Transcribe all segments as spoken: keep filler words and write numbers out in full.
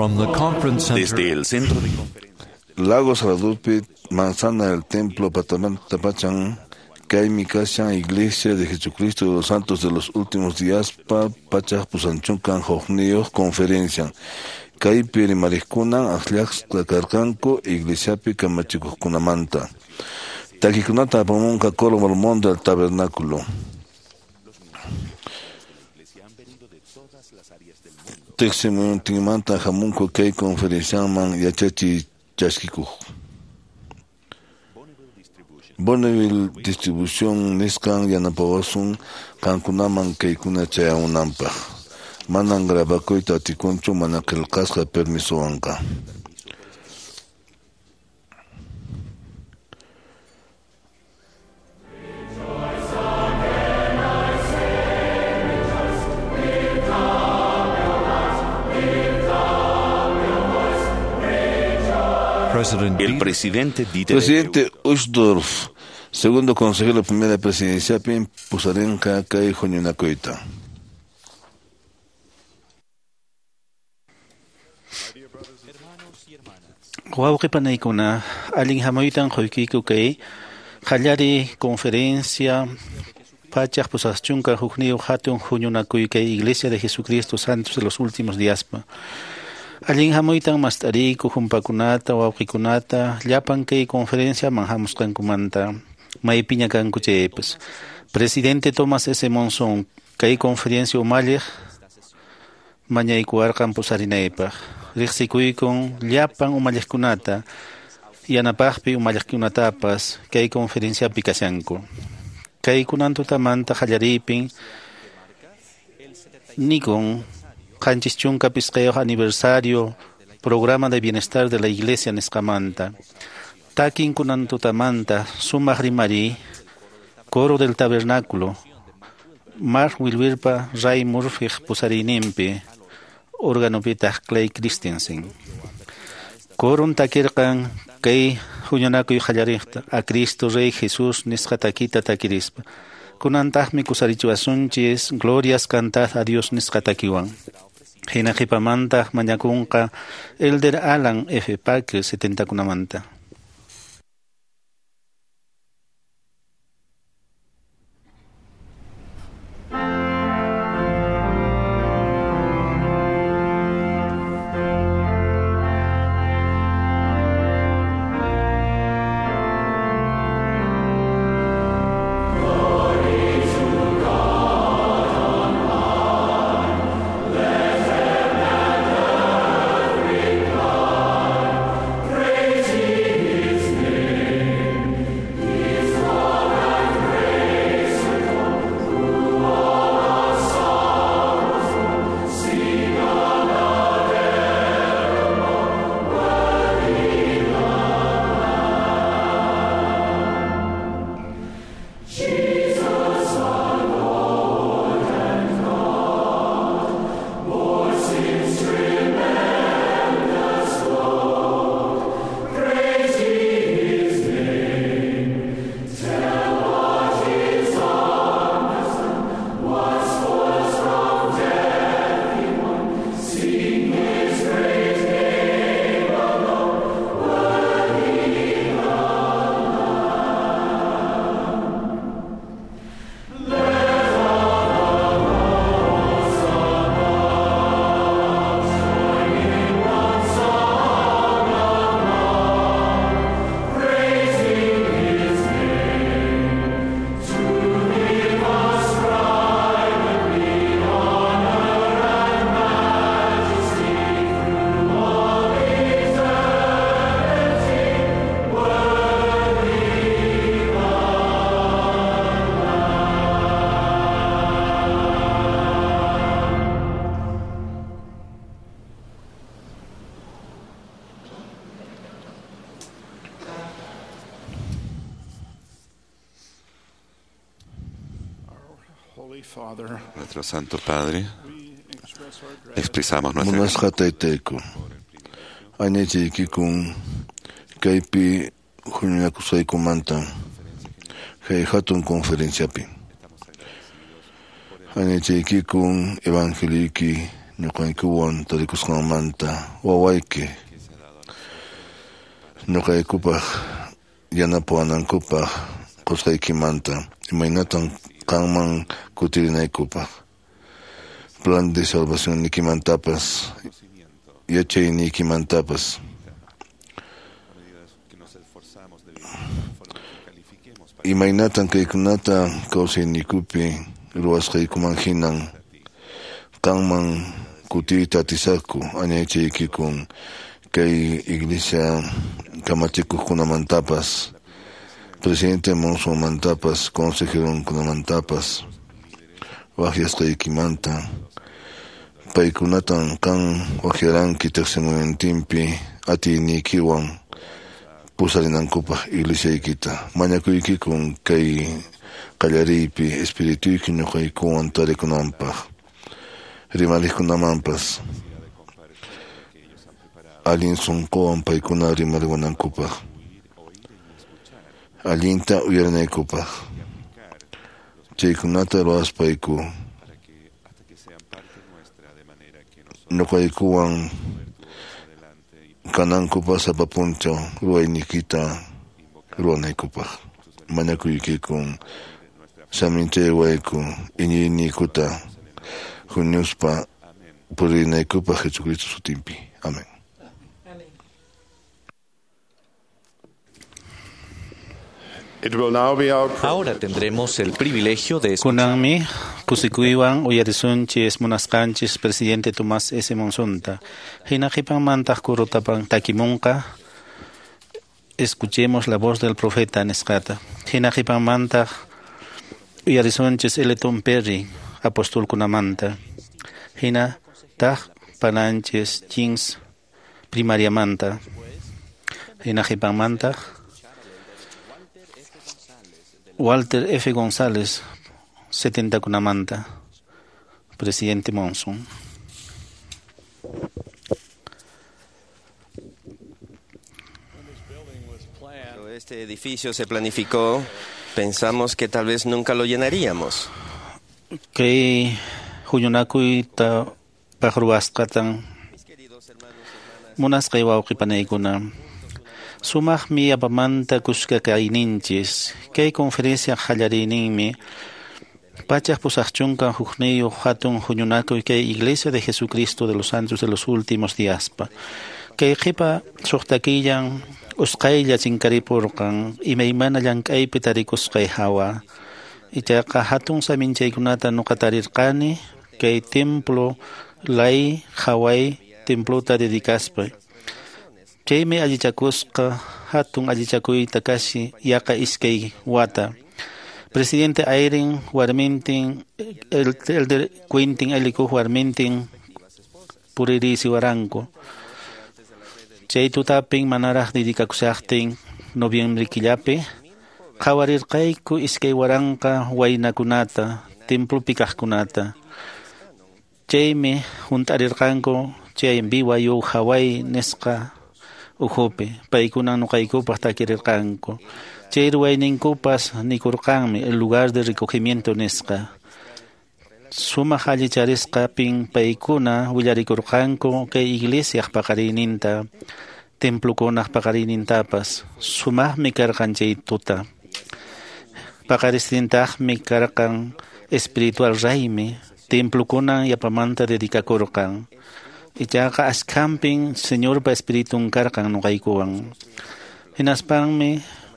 From the conference center. Desde el centro de conferencias. Lagos Radupit, Manzana del Templo, Patapachan, Kaimi Kashan, Iglesia de Jesucristo de los Santos de los Últimos Días, Pa, Pachas, Pusanchuncan, Jojnio, Conferencia. Kaipiri Mariskunan, Aslax, Tlacarcanco, Iglesiapi, Camachicuscunamanta. Taquikunata, Pamunca, Coro, Mormón del Tabernáculo. Teximun, Timanta, Jamunco, Kei, Conferenciaman, Yachachi, Chasquicu. Bonneville Distribución, Niscan, Yanapawasun, Cancunaman, Keikuna, Chaya, Unampa. Manan Grabacoita, Ticoncho, Manakel Casca, Permiso Anca. El presidente Dieter Presidente Uchtdorf, segundo consejero de primera presidencia, Pim Pusarenka, Kai Joñunacoita. Huawqi panaykuna alin hamaytan quykiku kay qallari conferencia pachaq pusaschunka hukniyu hatun huñunakuy kay Iglesia de Jesucristo Santos de los Últimos Días. Alin hamaytan mastariku humpakunata wawqikunata llapan kay conferencia manhamusqankumanta maypiña kanku chaypis. Presidente Tomás S. Monzón kay conferencia umalliq mañaykuwarqan pusarinaypaq. Riqsikuykun llapan umalliqkunata yanapaqpi umalliqkunatapas kay conferenciapi kashanku. Kaykunan tutamanta qallaripin nikun qanchis chunka pisqayuq aniversario programa de bienestar de la Iglesia nisqamanta. Takinkunan tutamanta sumaq rimari coro del tabernáculo Mar Wilbirpa Ray Murphy pusarininpi organopita Clay Christensen. Coron takirkan kay huñanakuy qallarikta a Cristo Rey Jesús nisqatakita takirispa. Kunantaqmi kusarichiwasunchis glorias cantad a Dios nisqatakiwan. Hinaqipamantaq mañakunqa Elder Alan F. Parker setenta kunamanta. Nuestro Santo Padre, expresamos nuestra gratitud. Añechi kikun kaipi juñakusay kumanta hay hatun conferencia pi. Añechi kikun evangeliki ñuqaykuwan tarikusqanmanta wawayki ñuqaykupaq yanapuwanankupaq qusqaykimanta imaynatan qanman kutirinaykupaq plan de salvación nikimantapas yachaynikimantapas imaynatan kaykunata kawsaynikupi ruwasqaykuman hinan qanman kutiyta atisaku añaychaykikun kay iglesia kamachikuqkunamantapas presidente Monsomantapas consejeronkunamantapas waqyasqaykimanta paykunatan kan waqyaranki tercer momentinpi atiynikiwan pusarinankupaq iglesiaykita mañakuykikun kay qallariypi espirituyki ñuqaykuwan tarikunanpaq rimalikunamanpas allin sunquwan paykuna rimariwanankupaq allinta uyarinaykupaq chaykunata ruwaspayku ñuqaykuwan kanankupaq sapapunchaw ruwaynikita ruwanaykupaq mañakuykikun saminchaywayku iñiynikuta huñuspa purinaykupaq Jesucristo sutinpi. Amén. Ahora tendremos el privilegio de escuchar. Kunanmi, kusikuiwan uyarisunchis munasqanchis presidente Tomás S. Monzonta. Hinaqipan mantaq kurutapan takimunqa. Escuchemos la voz del profeta Nescata. Hinaqipan mantaq uyarisunchis Eleton Perry, apóstol kunamanta. Hina taq pananchis Jings primaria manta. Hinaqipan mantaq Walter F. González, setenta Kunamanta, presidente Monson. Cuando este edificio se planificó, pensamos que tal vez nunca lo llenaríamos. Que Huyunakuy ta Pajruaskatan Munas Kaiwaukipaneikuna. Sumaqmi apamanta kuskakayninchis kay conferencia hallarininmi pachaq pusaqchunqa hukniyu hatun huñunakuy kay Iglesia de Jesucristo de los Santos de los Últimos Díaspa kay qipa suqtakillan usqaylla chinkaripurqan imaymana llank'aypi tarikusqay hawa ichaqa hatun saminchaykunata nuqa tarirqani kay templo lay haway templota dedicaspay chaymi allichakusqa hatun allichakuyta kashi yaqa iskay wata presidente ayrin warmintin el, el de cuentin alikuq warmintin puririsi waranku chay tutapin manaraq dedikakusaqtin noviembre killapi qawarirqayku iskay waranqa waynakunata templopi kaqkunata chaymi hunt'arirqanku chay biwayu haway nisqa ujupi paykuna nuqaykupaq takirirqanku chay ruwayninkupas nikurqanmi el lugar de recogimiento nisqa sumaq allicharisqapin paykuna willarikurqanku kay iglesiaq paqariyninta templokunaq paqariynintapas sumaqmi karqan chay tuta paqaristintaqmi karqan espiritual raymi templokuna yapamanta dedikakurqan ichaqa ascampin Señor pa espiritun karqan nuqaykuwan hinaspanmi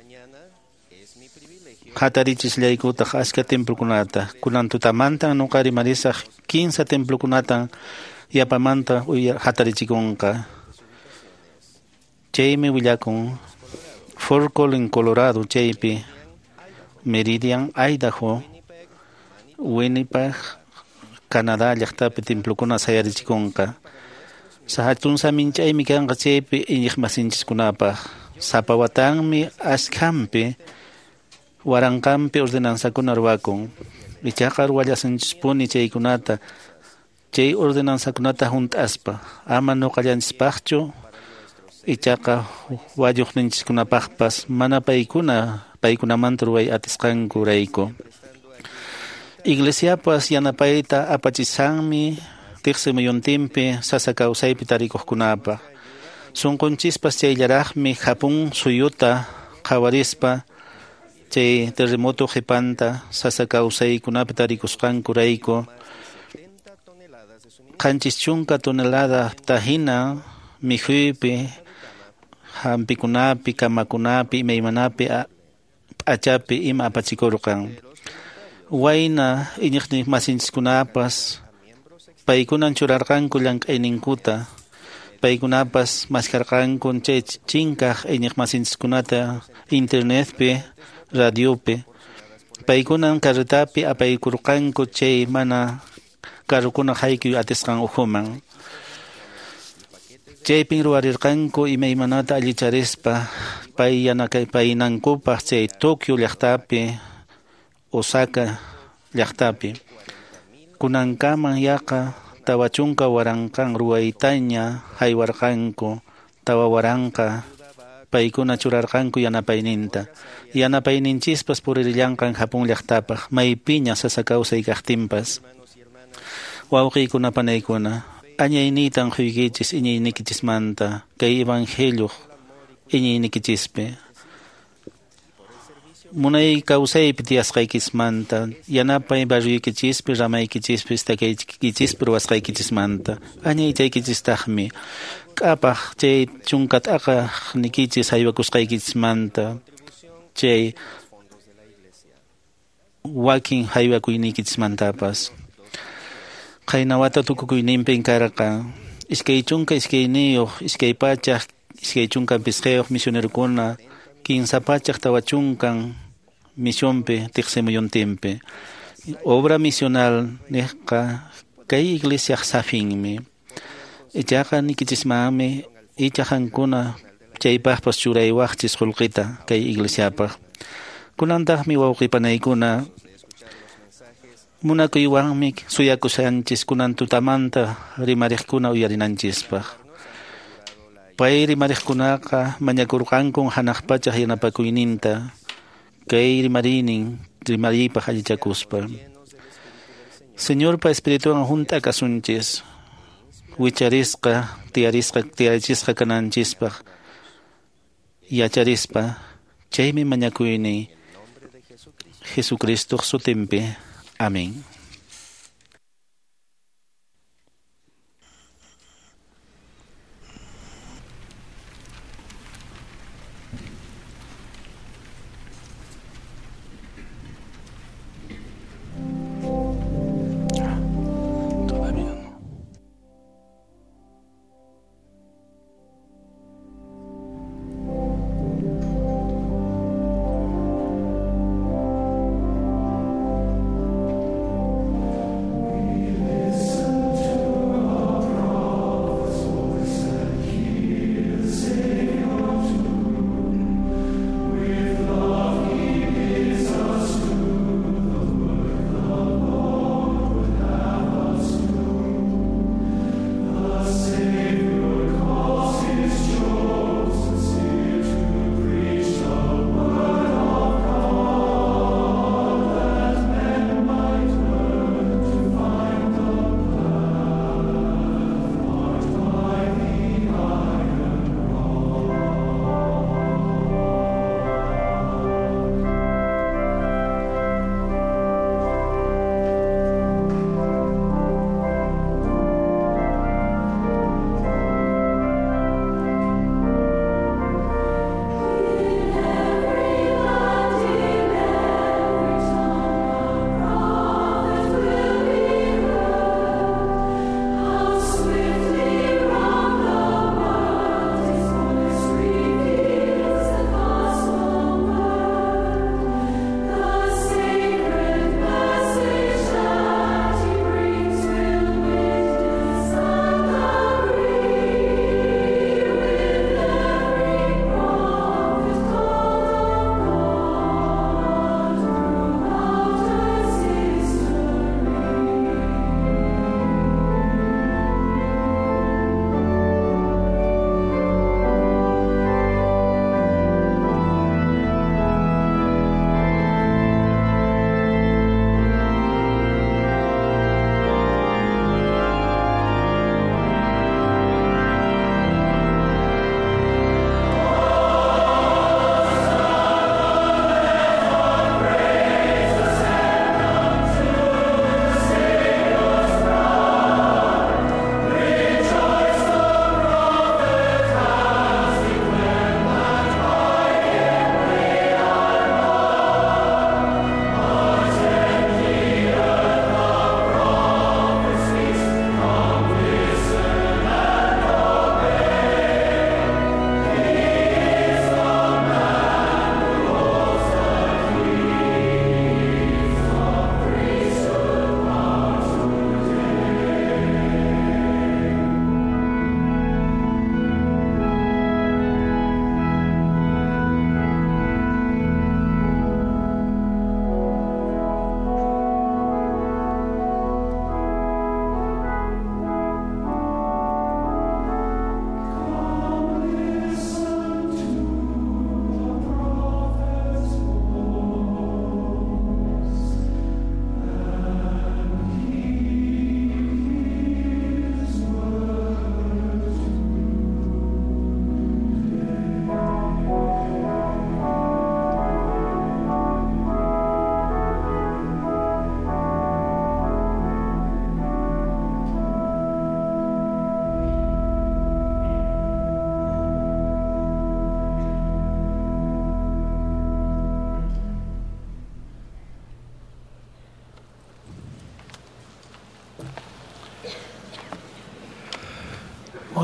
hatarichislaykutaq aska templokunata kunan tutamanta nuqa rimarisaq quince templokunata yapamanta hatarichikunqa chaymi willakun Fort Collins, Colorado chaypi Meridian, Idaho Winnipeg, Canadá llaqtapi templokuna sayarichikunqa sahatun saminchaymi kanqa chaypi iñiqmasinchikkunapaq sapawatanmi askampi waranqampi ordenansakuna ruwakun ichaqa ruwallasinchispuni chaykunata chay ordenansakunata hunt'aspa ama nuqallanchispaqchu ichaqa wayuqninchikkunapaqpas mana paykuna paykunamanta ruway atisqanku rayku Iglesiapas yanapayta apachisanmi tiqsimuyuntinpi sasa kawsaypi tarikuqkunapaq. Sunqunchikpas chayllaraqmi hapun suyuta qawarispa chay terremoto qhipanta sasa kawsaykunapi tarikusqanku rayku qanchis chunka tonelada tahina mikhuypi hampikunapi kamakunapi imaymanapi p'achapi ima apachikurqan. Wayna iñiqnin masinchikunapas paykunan churarqanku llank'ayninkuta paykunapas maskarqanku chay chinkaq iñiq masinchikunata internetpi radiopi paykunan carretapi apaykurqanku chay mana carrukuna haykuy atisqan uhuman. Chaypin ruwarirqanku imaymanata allicharispa pay yanakay paynankupaq chay Tokyo llaqtapi Osaka llaqtapi kunankaman yaqa tawa chunka waranqan ruwaytaña haywarqanku tawa waranqa paykuna churarqanku yanapayninta yanapayninchispas puririllanqan Japón llaqtapaq maypiña sasa kawsay kaqtinpas. Wawqiykuna panaykuna añaynitan quykichis iñaynikichismanta kay evangelio iñaynikichispi munay kawsaypi tiyasqaykismanta yanapay barriykichispi ramaykichispi istakaychispi ruwasqaykichismanta añaychaykichistajmi k'apaq chay chunkat'aqa nikichis haywakusqaykichismanta chay wakin haywakuynikichismantapas qayna wata tukukuyninpin karqa iskay chunka iskayniyuq iskay pachaq iskay chunka pisqayuq misionerukuna quinsa pachaq tawa chunkan misionpi tiqsimuyuntinpi obra misional niqqa kay iglesiaq safinmi ichaqa nikichismami ichajankuna chaypaqpas churaywaqchis qullqita kay iglesiapaq kunantaqmi wawqipanaykuna munakuywanmi suyakushanchis kunan tutamanta rimariqkuna uyarinanchispaq pay rimariqkunaqa mañakurqankun hanaq pachaq yanapakuyninta kay rimarinin rimariypaq allichakuspa Señor pa espirituwan junta kasunchis wicharisqa tiyarisqa tiyarichisqa kananchispaq yacharispa chaymi mañakuyni Jesucristo sutinpi. Amén.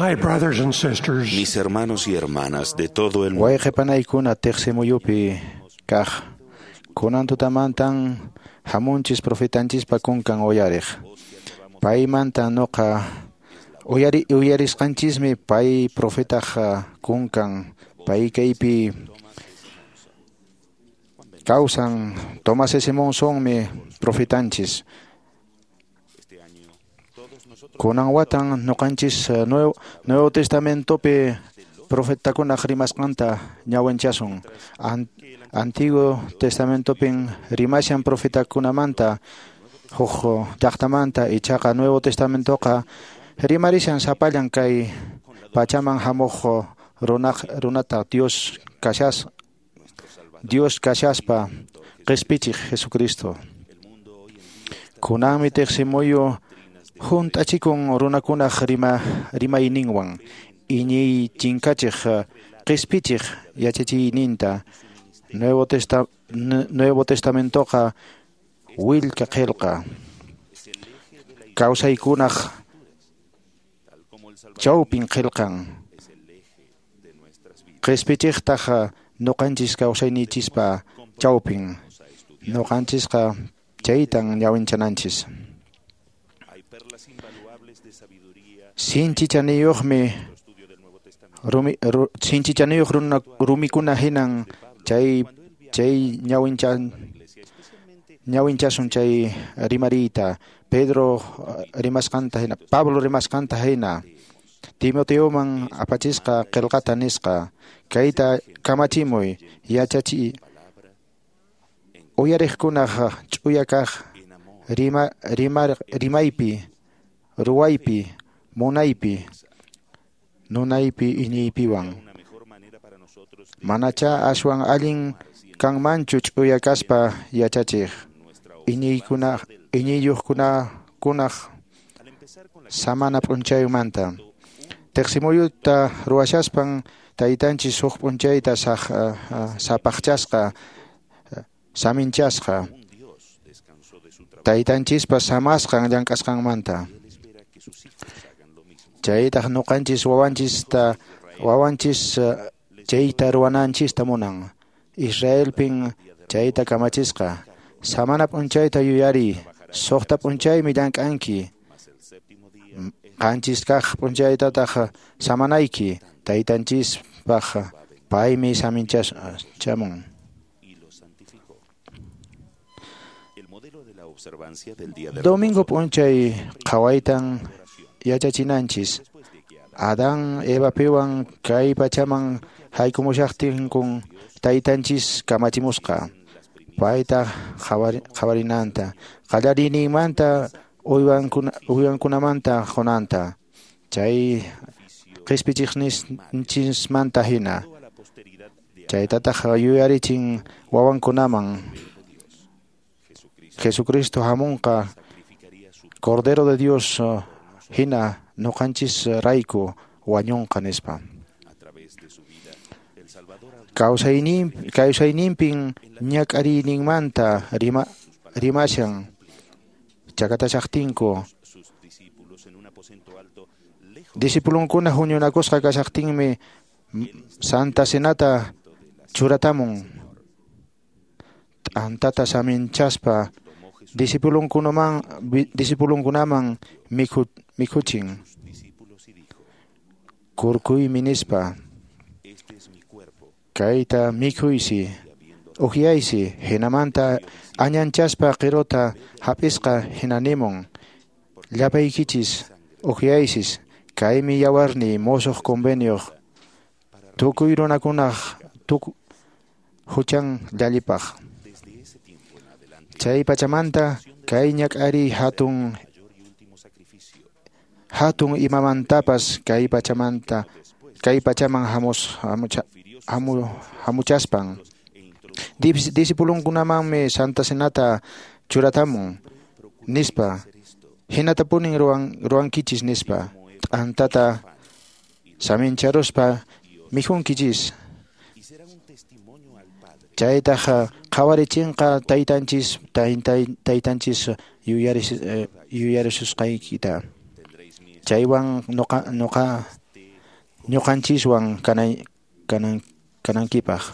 My brothers and sisters, mis hermanos y hermanas de todo el mundo, wayqipanaykuna tiqsimuyupi kaq kunantutamantan hamunchis profetanchispa kunkan uyariq. Paymanta noqa uyari uyarisqanchismi pay profetaqa kunkan. Pay kaypi causan Tomás S. Monzonmi profetanchis. Kunan watan noqanchis Nuevo, Nuevo Testamentopi profetakunaq rimasqanta ñawinchasun. An, Antiguo Testamentopin rimashan profetakunamanta huq llaqtamanta ichaqa Nuevo Testamentoqa rimarishan sapallan kay pachaman hamuq runaq runata Dios kashas Dios kashaspa qispichiq Jesucristo. Kunanmi tiqsimuyu junt'achikun runakunaq rima rimayninwan iñiy chinkachiq qispichiq yachachiyninta. Nuevo Testa Nuevo Testamentoqa willka qillqa kawsaykunaq chawpin qillqan. Qispichiqtaqa nuqanchis kawsaynichispa chawpin. Nuqanchisqa chaytan ñawinchananchis. Sinchichaniyuqmi rumi ru, sinchichaniyuq runa rumikuna hinan chay chay ñawinchan ñawinchasun chay rimarita. Pedro rimasqanta hina, Pablo rimasqanta hina, Timoteoman apachisqa qillqata nisqa. Kayta kamachimuy yachachi uyariqkunaq ch'uya kaq rima rimar rimaypi ruwaypi munaypi nunaypi iñiypiwan. Manacha ashwan allin kanmanchu ch'uya kaspa yachachiq. Iñiykunaq iñiyuqkuna kunaq samana p'unchaymanta. Tiqsimuyuta ruwashaspan taytanchis huk p'unchayta saq uh, sapaqchasqa saminchasqa. Taytanchispa samasqan llank'asqanmanta. Chaytaq nuqanchis wawanchista wawanchis uh, chayta ruwananchista munan. Israelpin chayta kamachisqa. Samana p'unchayta yuyari, suqta p'unchaymi llank'anki. Qanchis kaq p'unchaytataq samanayki. Taytanchispaq paymi saminchamun. Domingo p'unchay qhawaytan yachachinanchis. Adán Evapiwan kay pachaman haykumushaqtinkun taytanchis kamachimusqa. Payta qhawarinanta. Qallarinimanta uywankunamanta qunanta. Chay qispichiqninchismanta hina. Chaytataq yuyarichin wawankunaman. Jesucristo hamunqa Cordero de Dios hina nuqanchis rayku wañunqa nispa. Kawsayninpin ñak'ariyninmanta rima rimashan chakatashaqtinku. Disipulunkuna huñunakusqa kashaqtinmi Santa Cenata churatamun. Antata saminchaspa disipulunkunaman disipulunkunaman mikhu mikhuchin. Kurkuymi nispa. Kayta mikhuysi uhyaysi hinamanta añanchaspa qirota hapisqa hinanimun. Llapaykichis uhyaysis kaymi yawarni musuq convenio tukuy runakunaq tuku huchan llallipaq. Chay pachamanta kay ñak'ari hatun hatun imamantapas kay pachamanta kay pachaman hamus hamucha hamu hamuchaspan. Disipulunkunamanmi Santa Cenata churatamun nispa. Hinatapunin ruwan ruwankichis nispa. Antata samincharuspa mijunkichis. Chaytaqa qhawarichinqa taytanchis taytanchis yuyarisusqaykita. Chaywan nuqa nuqa ñuqanchiswan kanay kanan kanankipaq.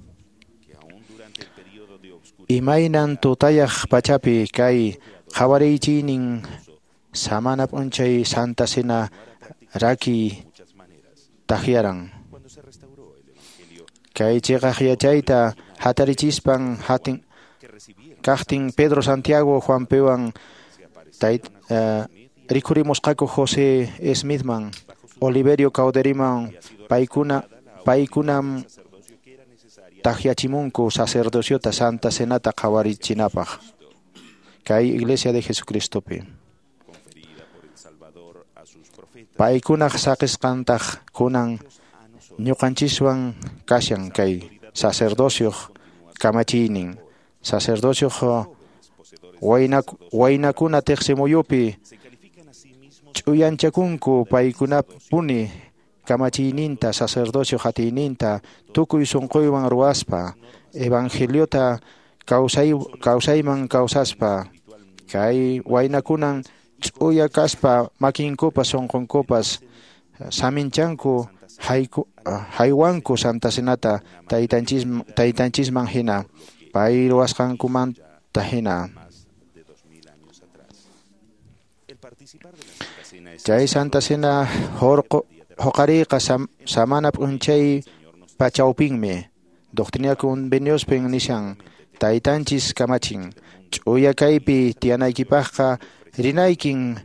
Imaynan tutayaq pachapi kay qhawariychinin samana p'unchay Santa Cena raki tajiaran. Kay chiqaq yachayta hatarichispan hatin kaqtin Pedro Santiago Juan Pewan tay uh, rikurimusqaku José Smithman Oliverio Cauderiman paykuna paykunam tajiachimunku sacerdociota Santa Cenata qhawarichinapaq kay Iglesia de Jesucristopi. Paykunaq saqisqantaq kunan ñuqanchiswan kashan kay sacerdocio kamachiynin sacerdocio waynakuna tiqsimuyupi ch'uyanchakunku paykunapuni kamachiyninta sacerdocio hatiyninta tukuy sunquywan ruwaspa evangeliota kawsay kawsayman kawsaspa kay waynakunan ch'uya kaspa makinkupas sunqunkupas saminchanku hayku haywanku Santa Cenata taytanchis taytanchisman hina pay ruwasqankumanta hina. Chay Santa Cena horqo hoqariqa sam, samana p'unchay pachawpinmi Doctrina Conveniospin nishan taytanchis kamachin ch'uya kaypi tiyanaykipaqqa rinaykin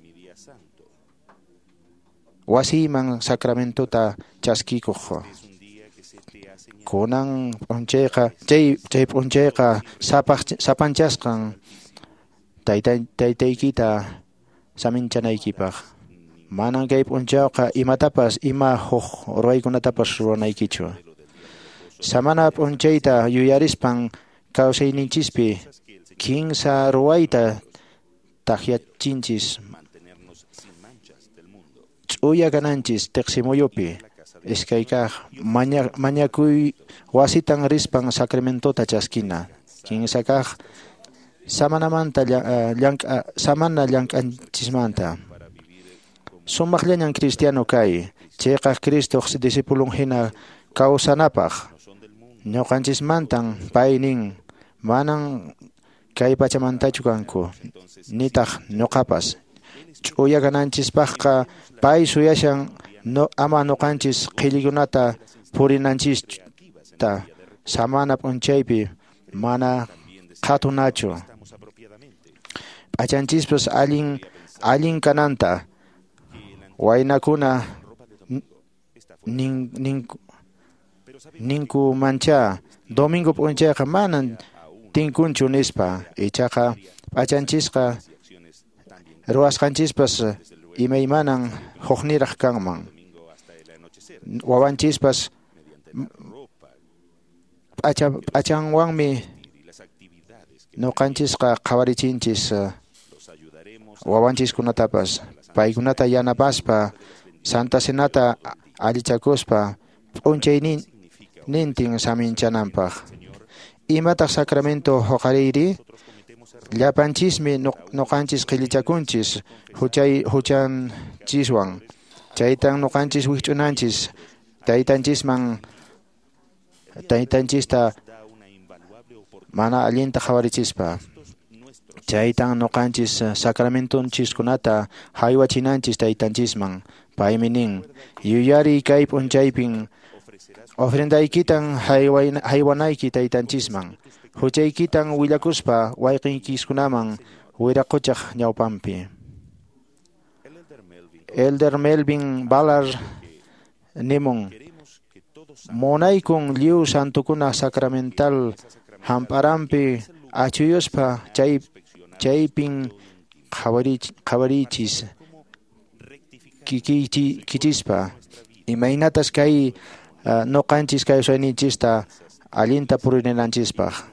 wasiyman sacramentota chaskikuq kunan p'unchayqa chay chay p'unchayqa sapaq sapanchasqan taytay taytaykita saminchanaykipak. Manan kay p'unchawqa imatapas ima huk ruwaykunatapas ruwanaykichu. Samana p'unchayta yuyarispan kawsayninchispi kinsa ruwayta tajiachinchis ch'uya kananchis tiqsimuyupi iskaykaq maña mañakuy wasitan rispan sacramentota chaskina kinsakaq samanamanta llank samana llank'anchismanta sumaqllañan cristiano kay chayqa Cristo discipulun hina kawsanapaq ñuqanchismantan pay nin manan kay pachamantachu kanku nitaq ñuqapas ch'uya kananchispaqqa pay suyashan no ama ñuqanchis qhillikunata purinanchista samana p'unchaypi mana qhatunachu p'achanchispas allin allin kananta waynakuna nin nin ninku mancha domingo p'unchayqa manan tinkunchu nispa ichaqa p'achanchisqa ruwasqanchispas imaymanan hukniraq kanman wawanchispas p'acha p'achanwanmi ñuqanchisqa qhawarichinchis wawanchiskunatapas paykunata yanapaspa Santa Cenata allichakuspa p'unchaynin nintin saminchananpaq imataq sacramento huqariyri llapanchismi ñuqanchis qhillichakunchis huchay huchanchiswan chaytan ñuqanchis wikch'unanchis taytanchisman taytanchista mana allinta qhawarichispa chaytan ñuqanchis sacramentonchiskunata haywachinanchis taytanchisman paymi nin yuyariy kay p'unchaypin ofrendaykitan haywanayki taytanchisman huchaykitan willakuspa wayqinkiskunaman wiraquchaq ñawpanpi. Elder Melvin Ballard nimun munaykun lliw santukuna sacramental hamparanpi achuyuspa chay chaypin qhawarichis kichispa imaynatas kay ñuqanchis kay usayninchista allinta purinanchispaq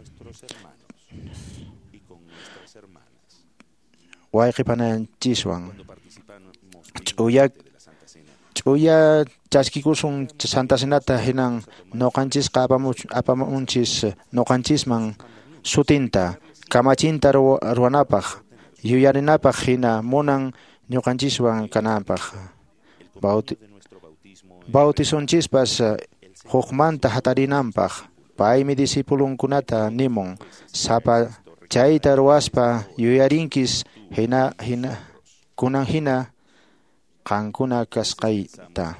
wayqipananchiswan ch'uya ch'uya chaskikusun Santa Cenata hinan ñuqanchisqa apamunchis ñuqanchisman sutinta kamachinta ruwanapaq yuyarinapaq hina munan ñuqanchiswan kananpaq bautizonchispas hukmanta hatarinanpaq paymi disipulunkunata nimun sapa chayta ruwaspa yuyarinkis hina hina kunan hina qankuna kasqayta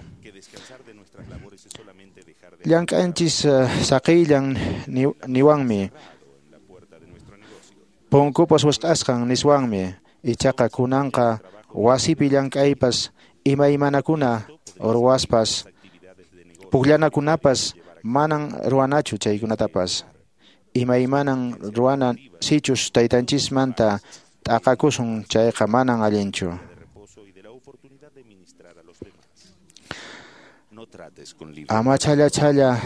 llank'anchis saqillan niwanmi punkupas wasq'asqan niswanmi ichaqa kunanqa wasipi llank'aypas imaymanakuna ruwaspas pukllanakunapas manan ruwanachu chaykunatapas imaymanan ruwana sichus taytanchismanta t'aqakusun chayqa manan allinchu. Ama challa challa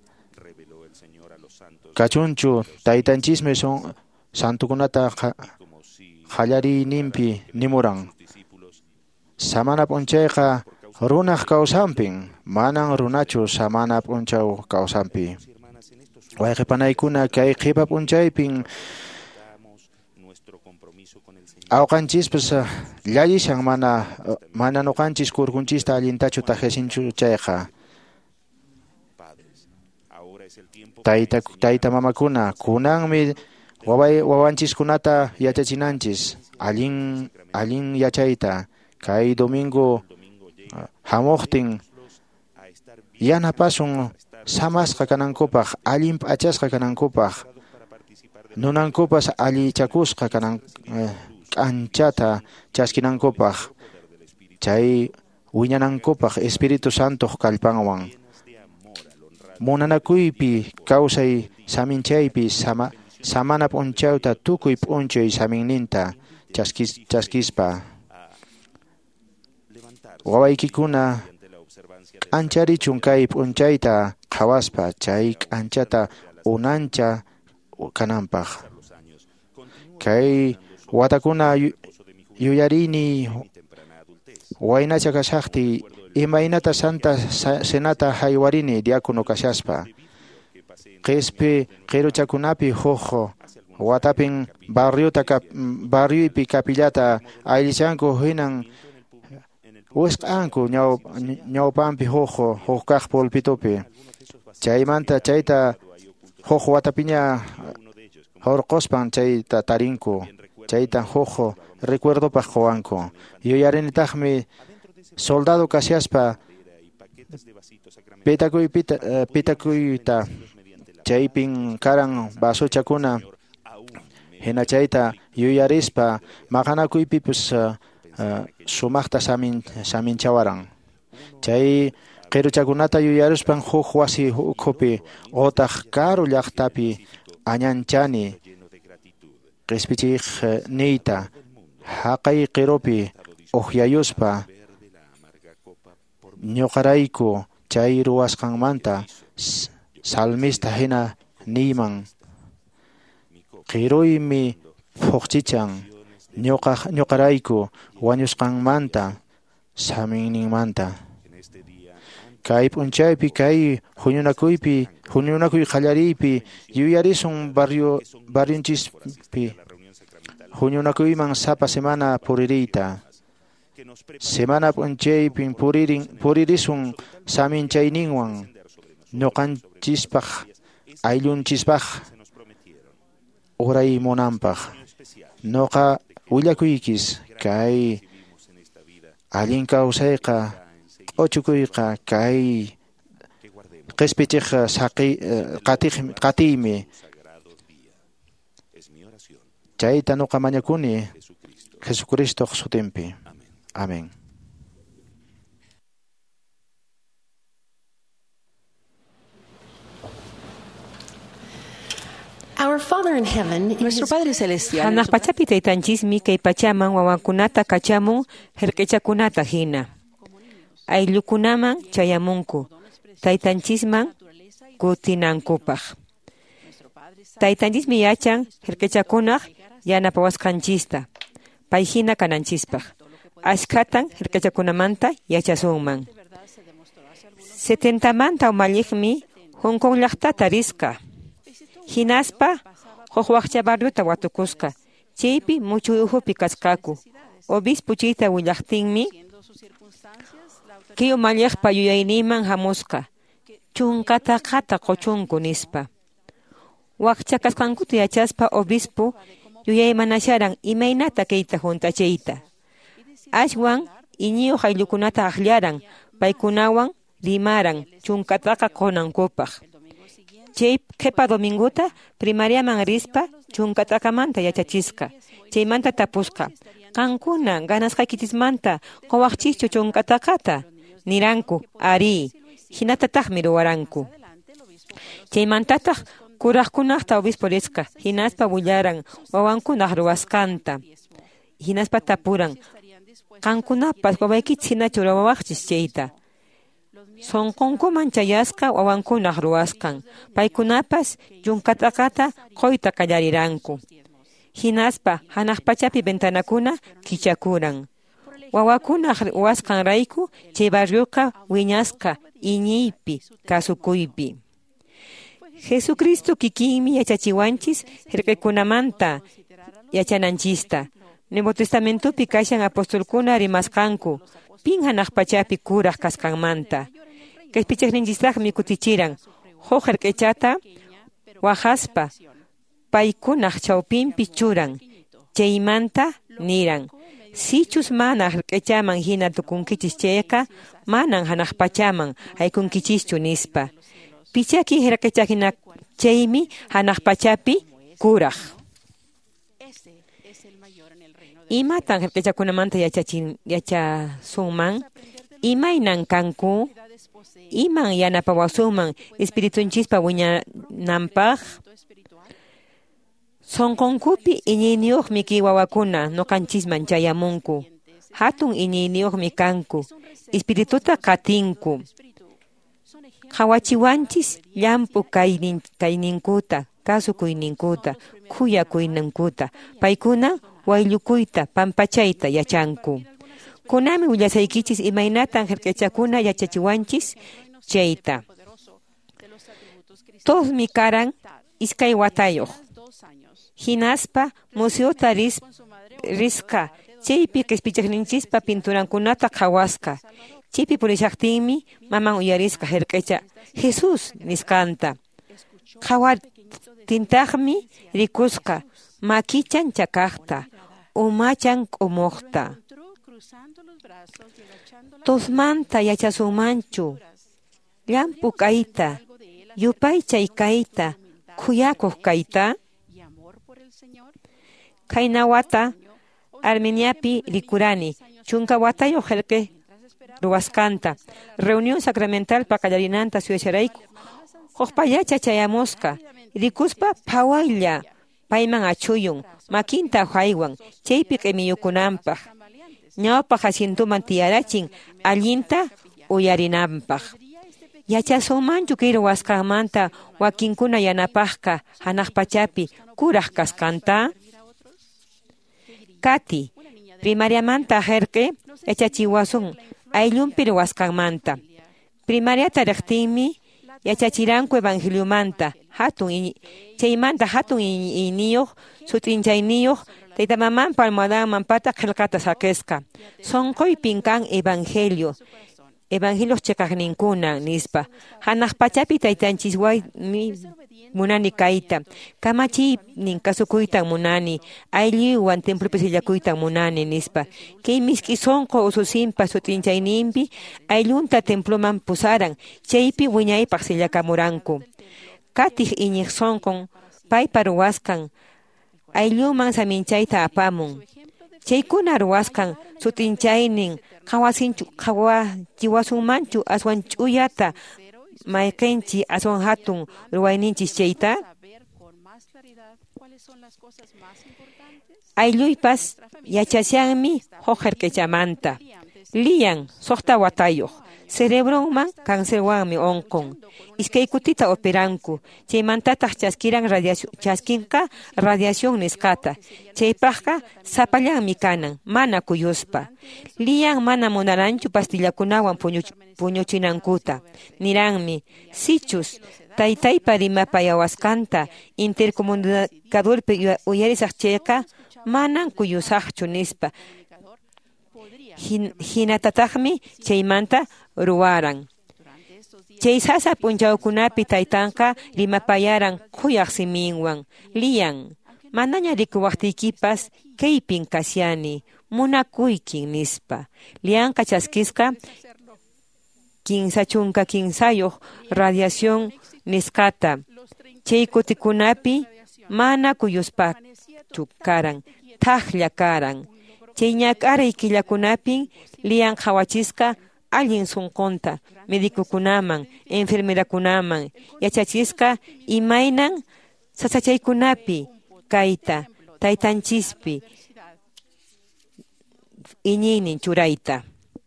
kachunchu taytanchismi son santukunata qallari nimpi nimuran samana p'unchayqa runaq kawsanpin manan runachu samana p'unchaw kawsanpi wayqipanaykuna kay qipa p'unchaypin awqanchispas llallishan mana mana nuqanchis kurkunchista allintachu taqisinchu chayqa tayta tayta mamakuna kunanmi waway wawanchiskunata yachachinanchis allin allin yachayta kay domingo hamuqtin yanapasun samasqa kanankupaq allin p'achasqa kanankupaq nunankupas allichakusqa kanan k'anchata chaskinankupaq chay wiñanankupaq Espíritu Santo kallpanwan munanakuypi kawsay saminchaypi sama samana p'unchawta tukuy p'unchay saminninta chaskis chaskispa wawaykikuna ancharichun kay p'unchayta qhawaspa chay k'anchata unancha kananpaq kay watakuna yuyarini waynacha kashaqti imaynata santa senata haywarini diácono kashaspa qispi qiruchakunapi huk watapin barriota barriupi kapillata ayllichanku hinan wisq'anku ñawpampi huk huk kaq pulpitupi chaymanta chayta huk watapiña hurquspan chayta tarinku chayta huk recuerdopaq quwanku yuyarinitaqmi soldado kashaspa pitakuypita pitakuyta chaypin karan basuchakuna hina chayta yuyarispa maqanakuypipis sumaqta samin saminchawaran chay qiruchakunata yuyaruspan huk wasi ukhupi otaq karu llaqtapi añanchani qispichiq niyta haqay qirupi uqyayuspa ñuqarayku chay ruwasqanmanta salmista hina niyman qiruymi fuqchichan ñuqa ñuqarayku wañusqanmanta saminninmanta kay p'unchaypi kay huñunakuypi huñunakuy qallariypi yuyarisun barrio barriunchispi huñunakuyman sapa semana puririyta semana p'unchaypin puririn puririsun saminchayninwan ñuqanchispaq ayllunchispaq uray munanpaq ñuqa willakuykis kay allin kawsayqa q'uchukuyqa kay qispichiq saqi qatiq qatiymi chayta ñuqa mañakuni Jesucristo sutinpi. Amén. Our Father in heaven, nuestro Padre Celestial, hanaq pachapi taytanchismi kay pachaman wawakunata kachamun herk'echakunata hina. Ayllukunaman chayamunku, taytanchisman kutinankupaq. Taytanchismi yachan herk'echakunaq yanapawasqanchista, pay hina kananchispaq. Ashkatan herk'echakunamanta yachasunman. Setentamanta umalliqmi Hong Kong llaqtata risqa. Hinaspa huk waqcha barriuta watukusqa. Chaypi muchuy uhupi kasqaku. Obispo chayta willaqtinmi Kiyo mallaqpa yuyayniman hamusqa. Chunkata qata qochunku nispa. Wakcha kasqankuta yachaspa obispo yuyaymanasharan imaynata kayta juntachayta. Ashwan iñiyo ayllukunata aqllaran, paykunawan rimaran chunkataqa qonankupaq. Chay qhipa dominguta primariaman rispa chunkatakamanta yachachisqa. Chaymanta tapusqa. Qankuna ganasqaykitismanta qowaqchischu chunkatakata niranku ari. Hinatataqmi ruwaranku. Chaymantataq kuraqkunaqta obispo risqa. Hinaspa willaran wawankunaq ruwasqanta. Hinaspa tapuran. Qankunapas wawaykichis hinachu ruwawaqchis chayta. Sonqunkuman chayasqa wawankunaq ruwasqan. Paykunapas chunkatakata qoyta qallariranku. Hinaspa hanaq pachapi ventanakuna kichakuran. Wawakunaq ruwasqanrayku chay barriuqa wiñasqa iñiypi kasukuypi. Jesucristo kikinmi yachachiwanchis hirqaykunamanta yachananchista. Nuevo Testamentopi kashan apostolkuna rimasqanku. Pin hanaq pachapi kuraq kasqanmanta. Kaypichaqninchistaqmi kutichiran. Huk hirqaychata waqaspa paykunaq chawpinpi churan. Chaymanta niran. Sichus mana hirqaychaman hina tukunkichis chayqa manan hanaq pachaman haykunkichischu nispa. Pichaki hirqaychaqhina chaymi hanaq pachapi kuraq. Imatan hirqaychakunamanta yachachin yachasunman, imaynan kanku, iman yanapawasuman espiritunchispa wiñanampaq. Sonqunkupi iñiyniyuqmi ki wawakuna noqanchisman chayamunku. Hatun iñiyniyuqmi kanku, espirituta qatinku. Qawachiwanchis llampu kaynin, kayninkuta, kasukuyninkuta, kuyakuyninkuta. Paykuna waylukuyta, pampachayta yachanku. Kunami willasaykichis imaynatan hirqaychakuna yachachiwanchis chayta. Todos mi karan iskay watayuq. Hinaspa museota ris, risqa. Chaypi q'ispichaqninchispa pinturankunata qhawasqa. Chaypi purishaqtinmi maman uyarisqa hirqaycha Jesús nisqanta. Qhawartintaqmi rikusqa makichan chakaqta, umachan k'umuqta. Tosmanta yachasunmanchu, llampu kayta, yupaychay kayta, kuyakuq kayta. Kayna wata Armeniapi rikurani, chunka watayuq hirqay ruwasqanta. Reunión sacramental pa qallarinanta suyasharayku. Huqpallacha chayamusqa. Rikuspa phawaylla. Payman achuyun. Makinta haywan. Chaypi q'imiyukunanpaq. Ñawpaq asientuman tiyarachin. Allinta uyarinanpaq. Yachasunmanchu kay ruwasqanmanta wakinkuna yanapaqqa hanaq pachapi kuraq kasqanta. Kati, primariamanta hirqay yachachiwasun ayllunpi ruwasqanmanta. Primariata riqtinmi yachachiranku evangeliumanta. Hatun chaymanta hatun iñiyuq sutinchayniyuq taytamamanpa almohadamanpata qillqata sakisqa. Sonquypin kan evangelio. Evangelio chikaqninkuna nispa. Hanaq pachapi taytanchiswaymi munani kayta. Kamachiynin kasukuytan munani. Aylluywan templopi sillakuytan munani nispa. Kay miski sonqo ususinpa sutinchayninpi ayllunta temploman pusaran. Chaypi wiñaypaq sillakamuranku. Katij iñiq sonqon paypa ruwasqan. Aylluman saminchayta apamun. Chaykuna ruwasqan sutinchaynin qawasinchu qawachiwasunmanchu aswan ch'uyata mayqinchi aswan hatun ruwayninchis chayta. Aylluypas yachasyanmi huk hirqaychamanta. Liyan suqta watayuq. Cerebronman cancerwanmi onqon. Iskay kutita operanku. Chaymantataq chaskiran radiación, chaskinqa radiación nisqata. Chaypaqqa sapallanmi kanan, mana kuyuspa. Liyan mana munaranchu pastillakunawan puñuchinankuta. Niranmi, sichus, taytaypa rimapayawasqanta intercomunicadorpi uyarisaq chayqa manan kuyusaqchu nispa. hin, hinatataqmi chaymanta ruwaran. Chay sasa punchawkunapi taytanqa rimapayaran quyaq siminwan, liyan, manaña rikuwaqtiykipas kaypin kasyani, munakuykin nispa. Liyanqa chaskisqa kinsa chunka kinsayuq radiación niskata. Chay kutikunapi mana kuyuspachu karan, thaqlla karan. Chay ñak'aray killakunapin liyan qhawachisqa allin sunqunta, medikukunaman, enfermerakunaman, yachachisqa imaynan sasachaykunapi kayta, taytanchispi, iñiynin churayta.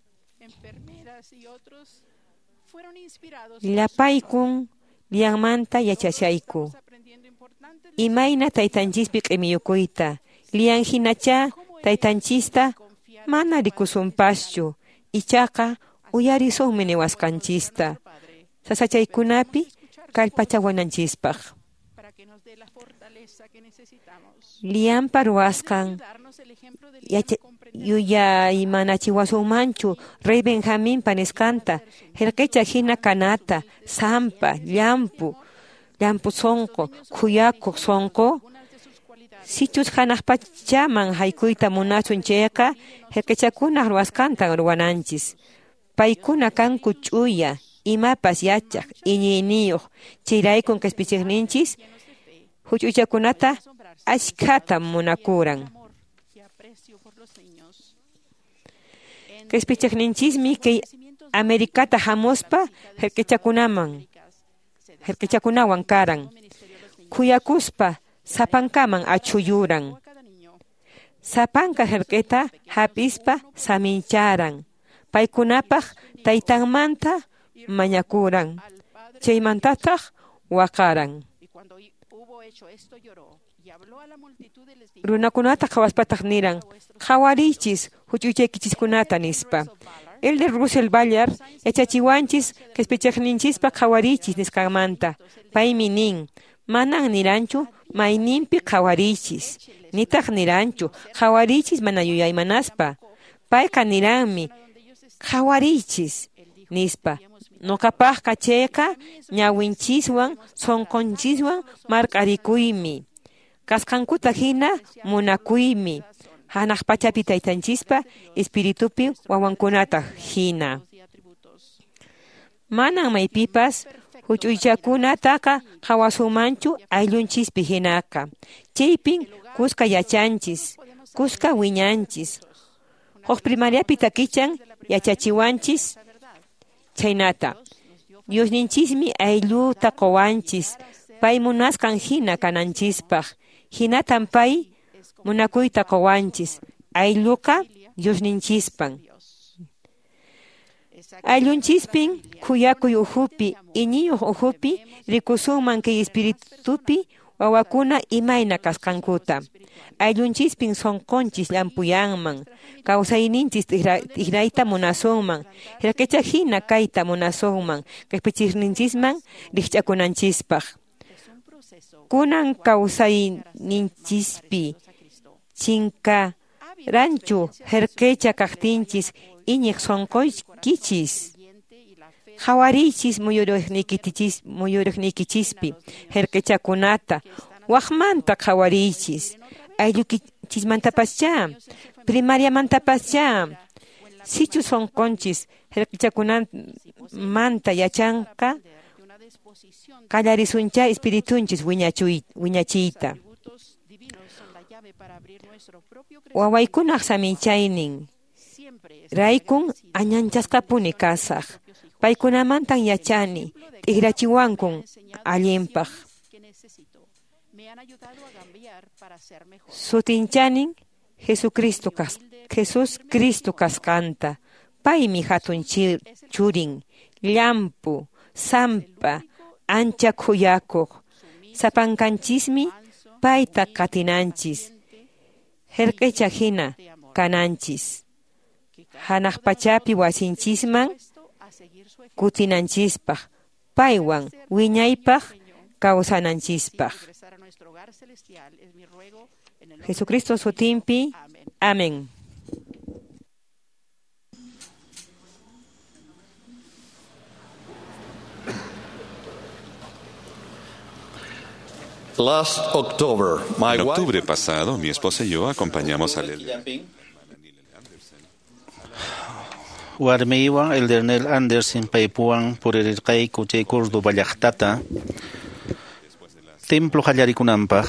Llapaykun liyanmanta yachachayku. Imayna taytanchispi q'imiyukuyta, liyan hinacha taytanchista mana rikusunpaschu, ichaqa uyarisunmi niwasqanchista. Sasachaykunapi kallpachawananchispaq. Liyanpa ruwasqan yuya imanachiwasunmanchu Rey Benjamínpa niskanta, hirqicha hina kanata, sampa, llampu, llampu sonqo, khuyakuq sonqo, sichus hanaqpachaman haykuyta munachun chayqa, hirqichakunaq ruwasqanta ruwananchis. Paykuna kanku ch'uya, imapas yachaq, iñiyniyuq, chiraykun kaspichiqninchis, huch'uychakunata ashkhata munakuran. Kaspichiqninchismi kay Amerikata hamuspa hirqichakunaman, hirqichakunawan karan. Kuyakuspa sapankaman achuyuran. Sapanka hirqita hapispa samincharan. Paykunapaq taytanmanta mañakuran. Chaymantataq waqaran. Runakunata qhawaspataq niran, qhawarichis huch'uychaykichiskunata nispa. Elder Russell Ballard yachachiwanchis kaspichiqninchispa qhawarichis nisqanmanta. Paymi nin, manan niranchu mayninpi qhawarichis. Nitaq niranchu qhawarichis mana yuyaymanaspa. Payqa niranmi, qhawarichis nispa. Nuqapaqqa chayqa ñawinchiswan, sonqonchiswan marq'arikuymi. Kasqankuta hina munakuymi. Hanaq pachapi taytanchispa espiritupi wawankunata hina. Manan maypipas huch'uychakunataqa qhawasumanchu ayllunchispi hinaqa. Chaypin kuska yachanchis, kuska wiñanchis. Huk primariapi takichan yachachiwanchis chaynata. Diosninchismi aylluta qowanchis, pay munasqan hina kananchispaq. Hinatan pay munakuyta qowanchis, aylluqa Diosninchispan. Ayllunchispin kuyakuy uhupi, iñiyuq uhupi, rikusunman kay espiritupi wawakuna imayna kasqankuta. Ayllunchispin sonqonchis llampuyanman, kawsayninchis tigrayta munasunman, hirqicha hina kayta munasunman, kaspichiqninchisman rikch'akunanchispaq. Kunan kawsayninchispi chinka ranchu hirqicha kaqtinchis iñiq sonqoykichis. Qhawarichis muyuriqnikichis muyuriqnikichispi hirqichakunata waqmanta qhawarichis. Aylluchismantapascha, primariamantapascha, sichu sonqonchis hirqichakunamanta yachanqa qallarisuncha espiritunchis wiñachiyta. Wawaykunaq samichaynin, raykun añanchasqapuni kasaq. Paykunamantan yachani, tigrachiwankun allinpaq. Sutinchanin Jesucristo kas, Jesus Cristo kasqanta. Paymi hatun churin, llampu, sampa, ancha kuyakuq. Sapankanchismi payta katinanchis. Hirqicha hina kananchis. Hanaq pachapi wasinchisman kutinanchispaq. Paywan wiñaypaq kawsananchispaq. Jesucristo sutinpi. Amén. Last October, my En wife octubre pasado, mi esposa y yo acompañamos a Lely. Warmiwa el Dernel Anderson paipuan por el rey Kuchay Kurdo Bayachtata Templo Hallarikunampa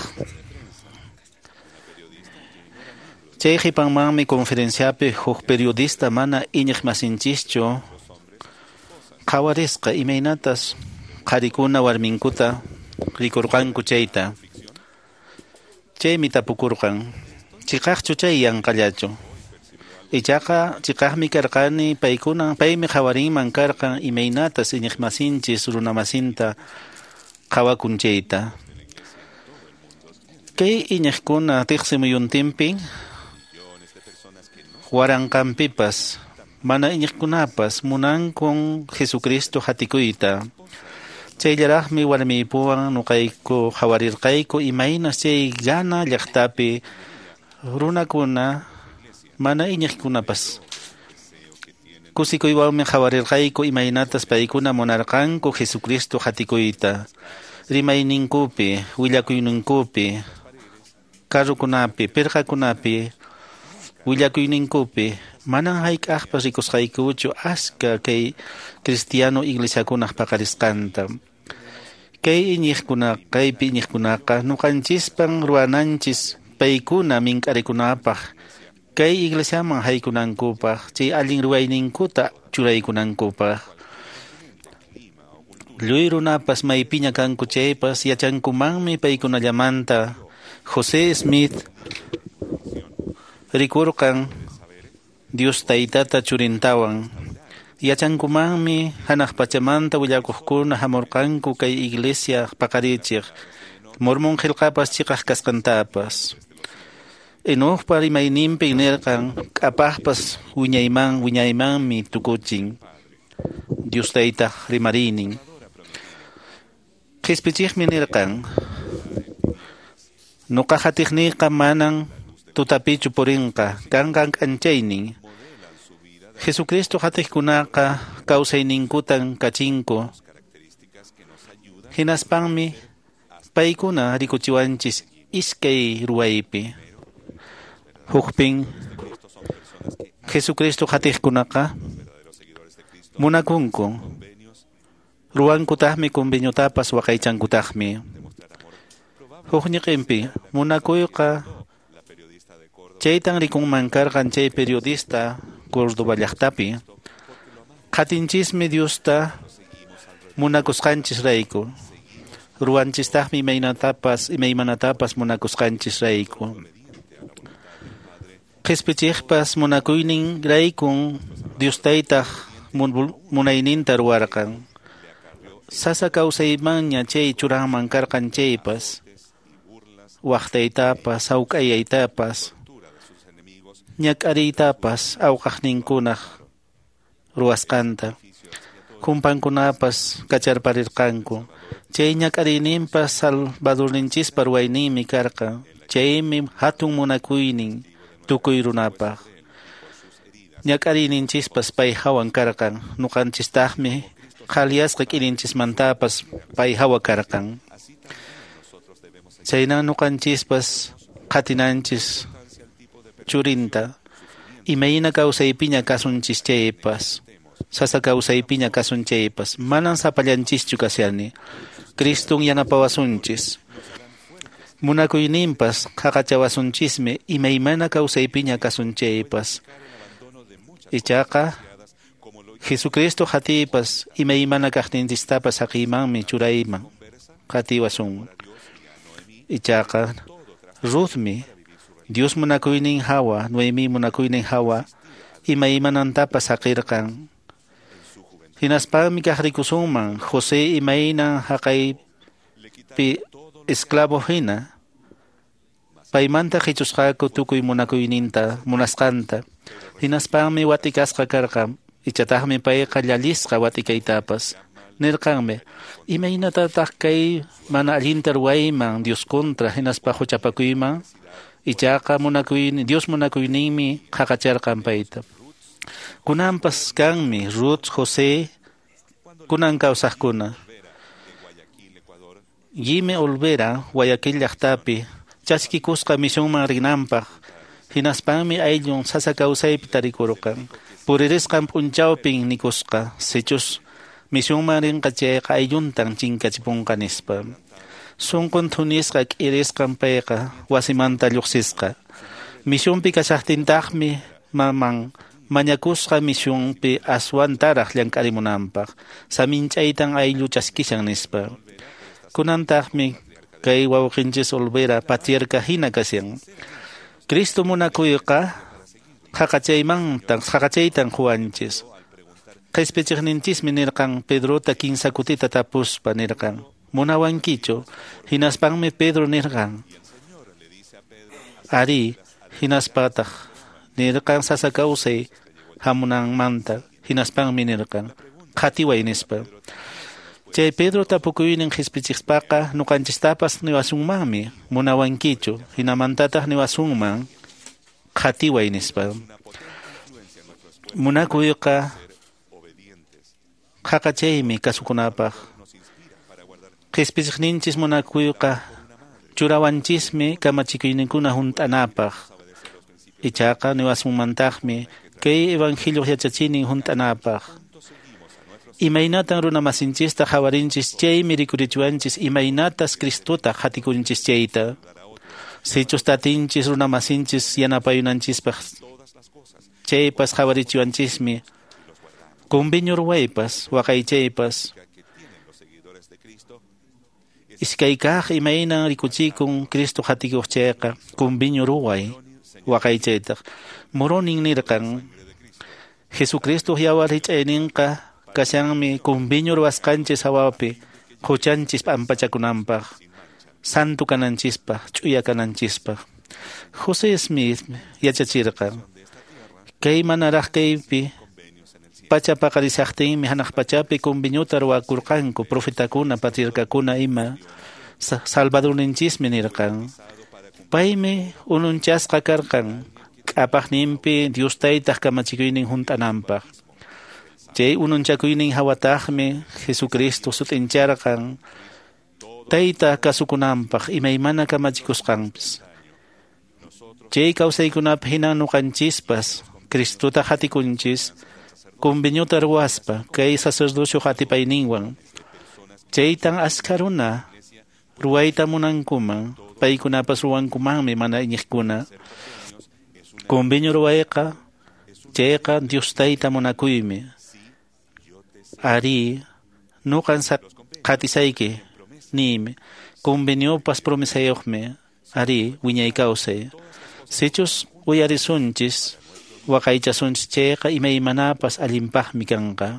Chay hipanman mi conferenciape huk periodista mana iñik masinchicho Kawarisqa imaynatas qarikuna warminkuta rikurqanku chayta chaymi tapukurqan chiqaqchu chay yanqallachu ichaqa chiqaqmi karqani paykuna paymi qawarinman karqan imaynatas iñik masinchis runa masinta qhawakun chayta kay iñiqkuna tiqsi muyuntinpi waranqanpipas mana iñiqkunapas munankun Jesucristo hatikuyta chayllaraqmi warmiypuwan nuqayku qawarirqayku imaynas chay gana llaqtapi runakuna mana iñiqkunapas kusikuywanmi qawarirqayku imaynatas paykuna munarqanku Jesucristo hatikuyta rimayninkupi willakuyninkupi karrukunapi pirqakunapi willakuyninkupi manan hayk'aqpas rikusqaykuchu aska kay cristiano iglesiakunaq paqarisqanta kay iñiqkuna kaypi iñiqkunaqa nuqanchispan ruwananchis paykuna mink'arikunapaq kay iglesiaman haykunankupaq chay allin ruwayninkuta churaykunankupaq lluy runapas maypiña kanku chaypas yachankumanmi paykunallamanta José Smith rikurqan Dios taytata churintawan yachankumanmi hanaq pachamanta willakuqkuna hamurqanku kay iglesia paqarichiq mormon qillqapas chiqaq kasqantapas Enoqpa rimayninpi nirqan k'apaqpas wiñayman wiñaymanmi tukuchin Dios tayta rimarinin qispichiqmi nirqan nuqaqa tiqniyqa manan tutapichu purinqa kanqan k'anchaynin Jesucristo hatiqkunaqa kawsayninkutan kachinku hinaspanmi paykuna rikuchiwanchis iskay ruwaypi hukpin Jesucristo hatiqkunaqa munakunku ruwankutaqmi conveniotapas waqaychankutaqmi hukñiqinpi munakuyqa chaytan rikunman karqan chay periodista Córdoba llaqtapi qhatinchismi Diosta munakusqanchis rayku ruwanchistaqmi imaynatapas imaymanatapas munakusqanchis rayku qispichiqpas munakuynin raykun Dios taytaq munayninta ruwarqan sasa kawsaymanña chay churanman karqan chaypas waqtaytapas hawk'ayaytapas ñak'ariytapas awqaqninkunaq ruwasqanta kumpankunapas kacharparirqanku chay ñak'ariyninpas Salvadorninchispa ruwayninmi karqa chaymi hatun munakuynin tukuy runapaq ñak'ariyninchispas pay hawan karqan nuqanchistaqmi qhalyasqa k'irinchismantapas pay hawa karqan chaynan nuqanchispas qatinanchis churinta imayna kawsaypiña kasunchis chaypas sasa kawsaypiña kasun chaypas manan sapallanchischu kasiani Criston yanapawasunchis munakuyninpas qaqachawasunchismi imaymana kawsaypiña kasun chaypas ichaqa Jesucristo hatipas imaymana kaqninchistapas haqiymanmi churayman qatiwasun ichaqa Ruthmi Dios munakuynin hawa Noemi munakuynin hawa imaymanantapas haqirqan hinaspanmi kaqrikusunman José imaynan haqaypi esclavo hina paymanta qichusqaku tukuy munakuyninta munasqanta hinaspanmi watikasqa karqa ichataqmi payqa llallisqa watikaytapas nirqanmi imaynatataq kay mana allinta ruwayman Dios contra hinaspa huchapakuyman ichaqa munakuynin Dios munakuyninmi qaqacharqan payta kunanpas kanmi Ruth José kunan kawsaqkuna Yime Olvera, Guayaquil llaqtapi, chaskikusqa misionman rinanpaq, hinaspanmi ayllun sasa kawsaypi tarikurukan. Puririsqan p'unchawpin nikusqa, sichus misionman rinqa chayqa aylluntan chinkachipunqa nispa. Sunqun thunisqa k'irisqan payqa, wasimanta lluqsisqa. Misionpi kasaqtintaqmi maman mañakusqa misionpi aswantaraq llank'arimunanpaq, saminch'aytan ayllu chaskishan nispa. Kunantaqmi kay wawqinchis Olvera patierka hina kasyan. Cristo munakuyqa haqachaymantan haqachaytan huwanchis. Qhispichiqninchis nirqan Pedrota kinsa kutita tapuspa nirqan. Munawankichu hinaspanmi Pedro nirqan. Ari hinaspataq nirqan sasa kawsay hamunanmanta hinaspanmi nirqan. Qhatiway nispa. Chay Pedro tapukuynin hispichiqpaqa nuqanchistapas niwasunmanmi munawankichu hinamantataq niwasunman qhatiway nispa. Munakuyqa haqachaymi kasukunapaq. Hispichiqninchis munakuyqa churawanchismi kamachikuyninkuna hunt'anapaq. Ichaqa niwasunmantaqmi kay evangelio yachachinin hunt'anapaq. Imaynatan runamasinchista hawarinchis chaymi rikurichuanchis imaynatas Cristota hatikunchis chayta. Sichus tatinchis runamasinchis yanapayunanchispaq. Chaypas hawarichuanchismi. Kumbiño ruwaypas, waqaychaypas. Iskaykaq imaynan rikuchikun Cristo hatikuq chayqa. Kumbiño ruway, waqaychaytaq. Moronin nirqan. Jesucristo yawar hich'ayninqa kasyanmi kumbiño ruwasqanchis hawapi huchanchis pampachakunanpaq, santu kananchispaq, ch'uya kananchispaq. José Smith yachachirqan. Kay manaraq kaypi pachapaqarisaqtinmi hanaq pachapi kumbiñuta ruwakurqanku profetakuna, patriarkakuna ima Salvadorninchismi nirqan. Paymi ununchasqa karqan k'apaqninpi Dios taytaq kamachikuynin hunt'ananpaq. Chay ununchakuynin hawataqmi Jesucristo sutincharqan tayta kasukunanpaq imaymana kamachikusqanpis. Chay kawsaykunapi hinan nuqanchispas Cristota hatikunchis kumbiñuta ruwaspa kay sacerdocio hatipayninwan. Chaytan askaruna ruwayta munankuman paykunapas ruwankumanmi mana iñiqkuna. Kumbiño ruwayqa chayqa Dios tayta munakuymi. Ari nuqan qatisayki nimi kumbiñopas promisayuqmi ari wiñay kawsay. Sichus uyarisunchis waqaychasunchis chayqa imaymanapas allinpaqmi kanqa.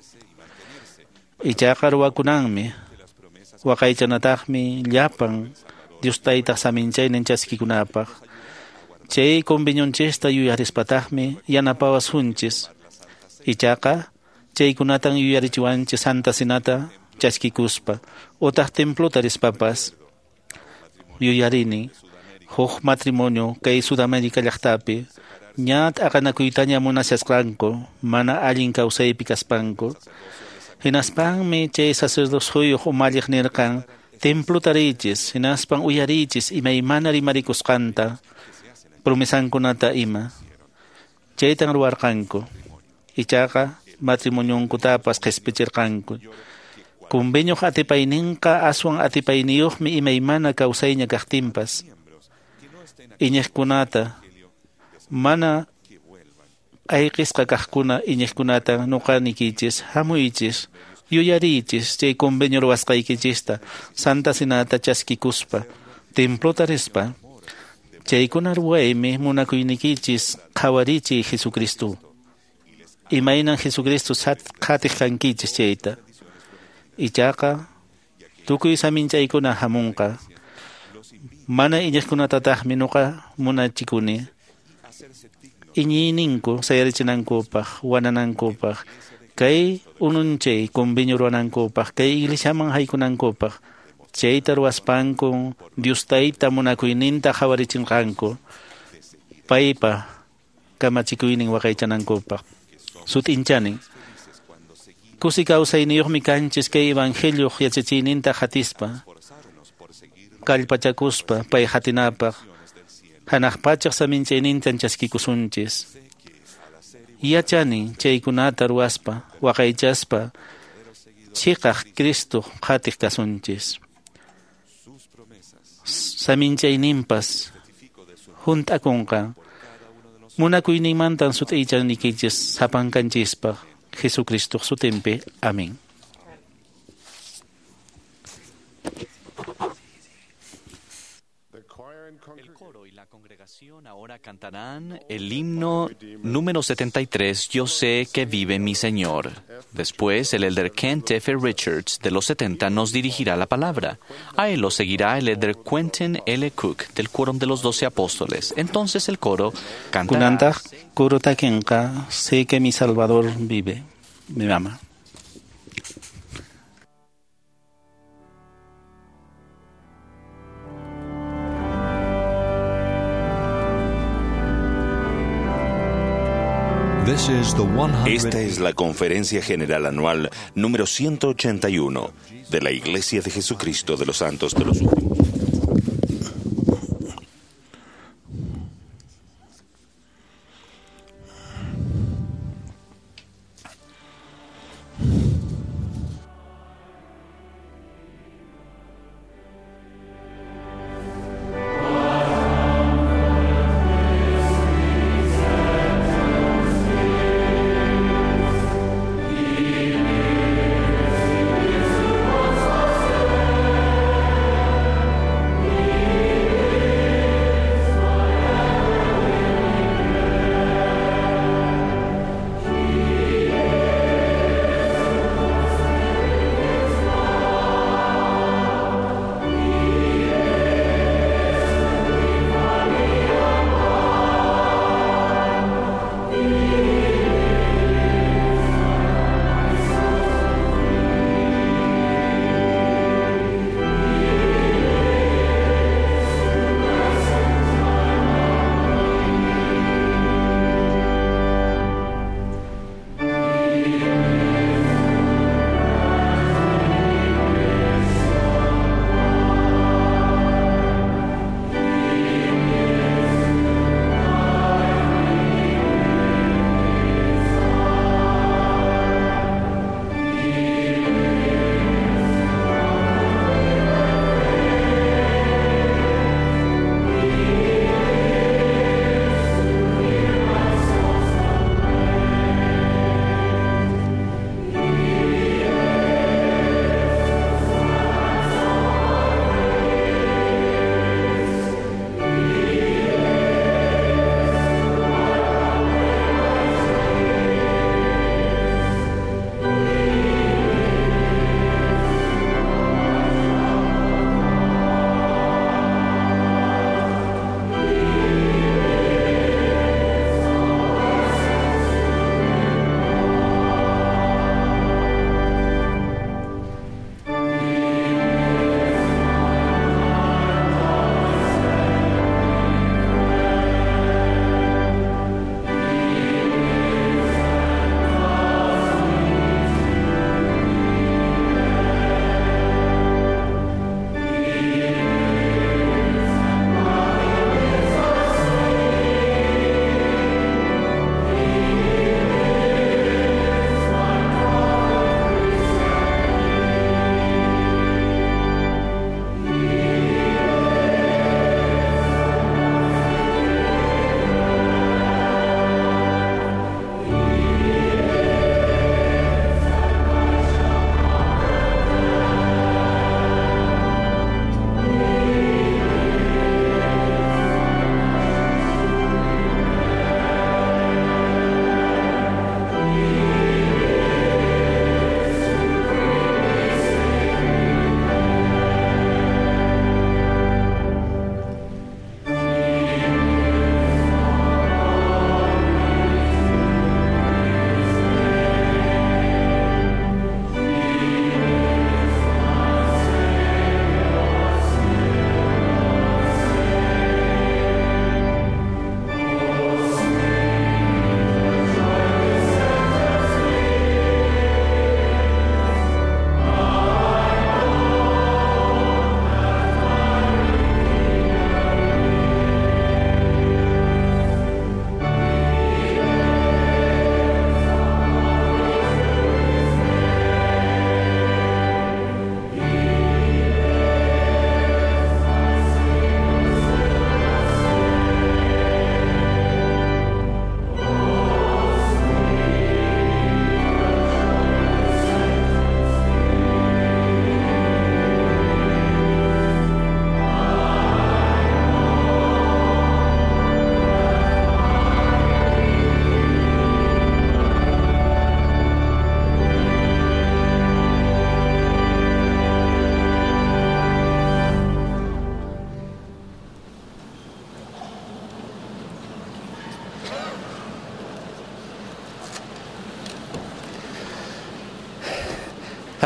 Ichaqa ruwakunanmi waqaychanataqmi llapan Dios taytaq saminchaynin chaskikunapaq. Chay kumbiñunchista yuyarispataqmi yanapawasunchis. Ichaqa chaykunatan yuyarichiwanchis Santa Sinata chaskikuspa utaq templota rispapas yuyarini huk matrimonio kay Sudamérica llaqtapi ñat aqanakuytaña munashasqanku mana allin kawsaypi kaspanku. Hinaspanmi chay sacerdotioyuq umalliq nirqan templota richis hinaspan uyarichis imaymana rimarikusqanta promesankunata ima. Chaytan ruwarqanku. Ichaqa matrimonionkutapas qhispichirqanku. Kumbiñuq atipayninqa aswan atipayniyuqmi imaymana kawsayña kaqtinpas. Iñiqkunata mana ayqisqa kaqkuna iñiqkunata nuqanikichis hamuychis yuyarichis chay kumbiño ruwasqaykichista Santa Sinata chaskikuspa templota rispa. Chaykuna ruwaymi munakuynikichis qhawarichiy Jesucristo. Imaynan Jesucristo qhatiq kankichis chayta. Ichaqa tukuy saminchaykuna hamunqa. Mana iñiqkunatataqmi nuqa munachikuni. Iñininku sayarichinankupak, wananankupaq, kay ununchay kumbiño ruwanankupaq, kay iglesiaman haykunankupaq. Chayta ruwaspanku Dios tayta munakuyninta qhawarichinqanku. Paypa kamachikuynin waqaychanankupaq. Sutinchanin. Kusi kawsayniyuqmi kanchis kay evangelio yachachiyninta hatispa. kallpachakuspa pay hatinapaq hanaq pachaq saminchaynintan chaskikusunchis. Yachani chaykunata ruwaspa waqaychaspa chiqaq Cristo qhatiq kasunchis. Saminchayninpas juntakunqa munakuyninmantan sut'iychanikichis sapankanchispaq Jesucristo sutinpi. Amén. El coro y la congregación ahora cantarán el himno número setenta y tres, Yo sé que vive mi Señor. Después, el elder Kent F. Richards, de los setenta, nos dirigirá la palabra. A él lo seguirá el elder Quentin L. Cook, del Quórum de los Doce Apóstoles. Entonces el coro cantará... Kunantaj kurotakenqa, sé que mi Salvador vive, me ama. Esta es la Conferencia General Anual número ciento ochenta y uno de la Iglesia de Jesucristo de los Santos de los Últimos.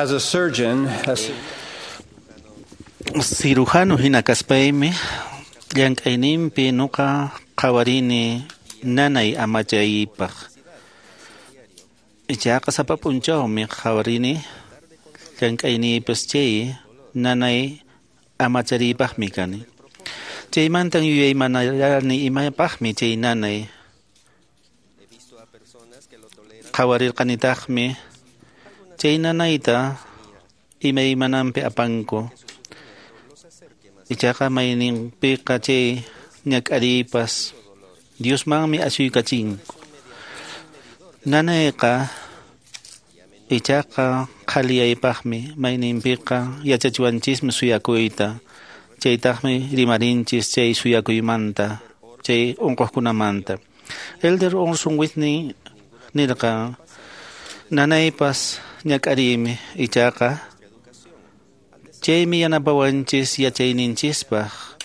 As a surgeon, as cirujano hinakaspaymi llank'ayninpi nuqa qawarini nanay amachaypaq. Ichaqa sapa p'unchawmi qawarini llank'aynipas chay nanay amachariypaqmi kani. Chaymantan yuyaymanallani imapaqmi chay nanay qawarirqanitaqmi chay nanayta imaymananpi apanku. Ichaqa mayninpiqa chay ñak'ariypas Diosmanmi ashuykachinku. Nanayqa ichaqa qhaliyaypaqmi mayninpiqa yachachiwanchismi suyakuyta. Chaytaqmi rimarinchis chay suyakuymanta, chay unquqkunamanta. Elder Orson Whitney nirqa nanaypas ñak'ariymi ichaqa chaymi yanapawanchis yachayninchispaq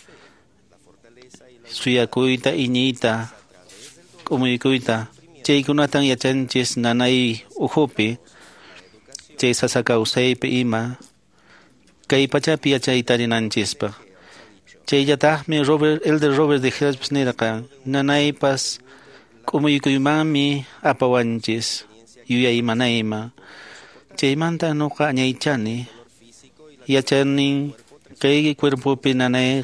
suyakuyta, iñiyta, k'umuykuyta. Chaykunatan yachanchis nanay uhupi, chay sasa kawsaypi ima, kay pachapi yachayta rinanchispaq. Chayllataqmi Robert, Elder Robert de Helps nirqa, nanaypas k'umuykuymanmi apawanchis, yuyaymanayma. Chaymanta nuqa añaychani, yachanin kay cuerpopi nanay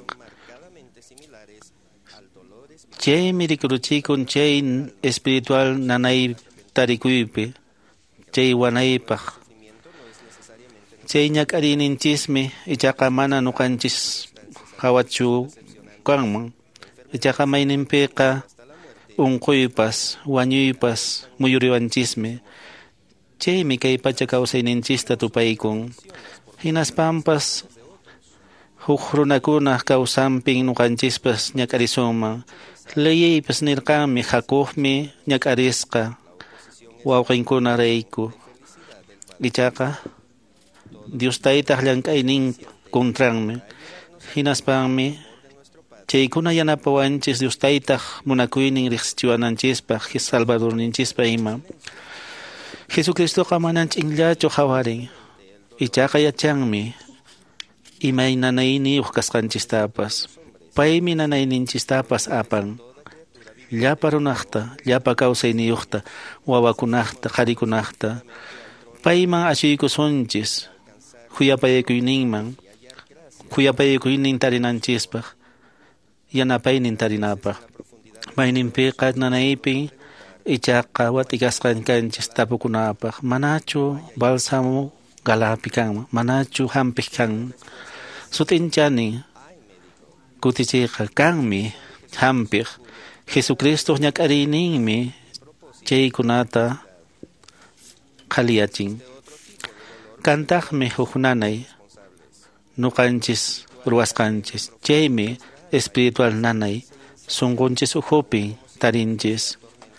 chaymi rikuruchikun chay espiritual nanay tarikuypi, chay wanaypaq. Chay ñak'arininchismi ichaqa mana nuqanchis hawachu kanman. Ichaqa mayninpiqa unquypas, wañuypas muyuriwanchismi. Chaymi kay pacha kawsayninchista tupaykun. Hinaspampas huk runakuna kawsanpin nuqanchispas ñak'arisunman. Leyaypas nirqanmi hakuqmi ñak'arisqa wawqinkuna rayku. Ichaqa Dios taytaq llank'aynin kuntranmi. Hinaspanmi chaykuna yanapawanchis Dios taytaq munakuynin riqsichiwananchispaq Salvadorninchispa ima. Jesucristoqa manan ch'inllachu hawarin. Ichaqa yachanmi imay nanayniyuq kasqanchistapas. Paymi nanayninchistapas apan. Llapa runaqta, llapa kawsayniyuqta, wawakunaqta, qharikunaqta. Payman ashuykusunchis, huyapayakuyninman, huyapayakuynin tarinanchispaq, yanapaynin tarinapaq. Mayninpiqa nanaypi ichaqa watikasqankanchis tapukunapaq. Manachu balsamo galapi kanman, manachu hampik kan. Sutinchani kutichayqa kanmi hampik. Jesucristo ñak'ariyninmi chaykunata qhaliyachin. Kantaqmi huk nanay nuqanchis ruwasqanchis. Chaymi espiritual nanay sunqunchis uhupi tarinchis.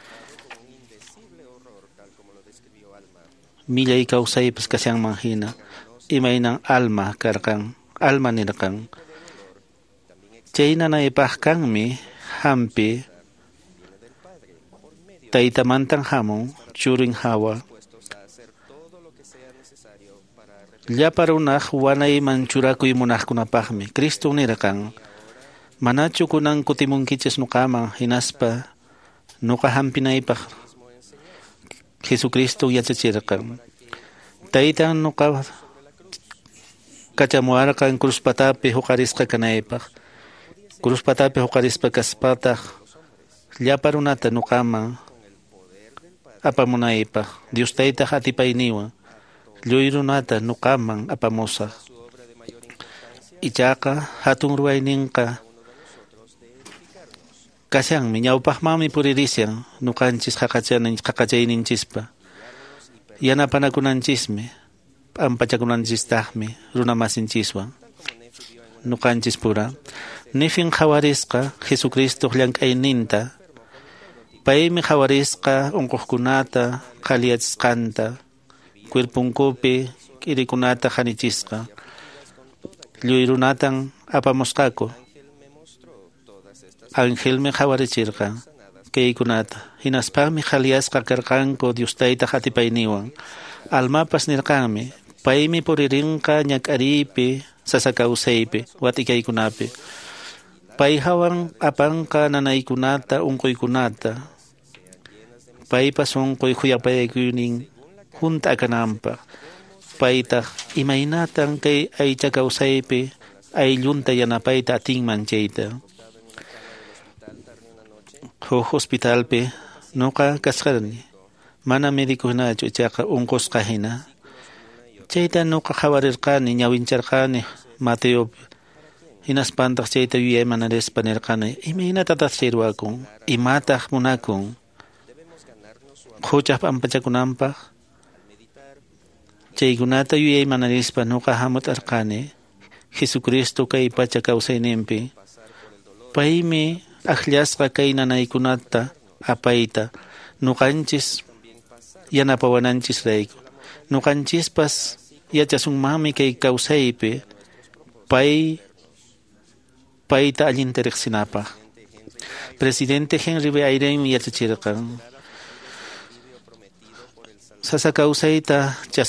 Millay kawsaypas kasyanman hina imaynan alma karqan, alma nirqan. Chay nanaypaq kanmi hampi taytamantan hamun churin hawa. Llapa runaq wanayman churakuy munaqkunapaqmi Cristo nirqan. Manachu kunan kutimunkichis nuqaman hinaspa nuqa hampinaypaq Jesucristo yachachirqan. Taytan nuqa kachamuarqan kruspatapi huqarisqa kanaypaq. Kruspatapi huqarispa kaspataq llapa runata nuqaman apamunaypaq. Dios taytaq atipayniwan lluy runata nuqaman apamusaq. Ichaqa hatun ruwayninqa kasyanmi ñawpaqmanmi puririsyan nuqanchis qaqachayninchispa. Yanapanakunanchismi ampachakunanchistajmi runamasinchiswan nuqanchis pura. Nifin hawarisqa Jesucristo llank'ayninta. Paymi hawarisqa unquqkunata qhaliyachisqanta. Cuerpunkupi k'irikunata qanichisqa. Lluy runatan apamusqaku. Angelmi hawarichirqa kaykunata. Hinaspaqmi qhaliyasqa karqanku Dios taytaq atipayniwan. Almapas nirqanmi paymi puririnqa ñak'aripi sasakawsaypi watikaykunapi pay hawan apanqa nanaykunata unquykunata paypa sunquy huyapayakuynin junta akananpaq paytaq imaynatan kay aycha kawsaypi ayllunta yanapayta atinman chayta huk hospitalpi nuqa kasqarni mana médico hinachu ichaqa unqusqa hina chayta nuqa qawarirqani ñawincharqani Mateopi hinaspantaq chayta yuyaymanarispá nirqani imaynatataq chayruwakun imataq munakun quchaq pampachakunanpaq chaykunata yuyaymanarispá nuqa hamut'arqani Jesucristo kay pacha kawsayninpi paymi akllasqa kay nanaykunata apayta nuqanchis yanapawananchis-rayku nuqanchispas yachasunmanmi kay kawsaypi pay payta allinta riqsinapaq Presidente Henry B. Eyring yachachirqan sasa kawsayta chas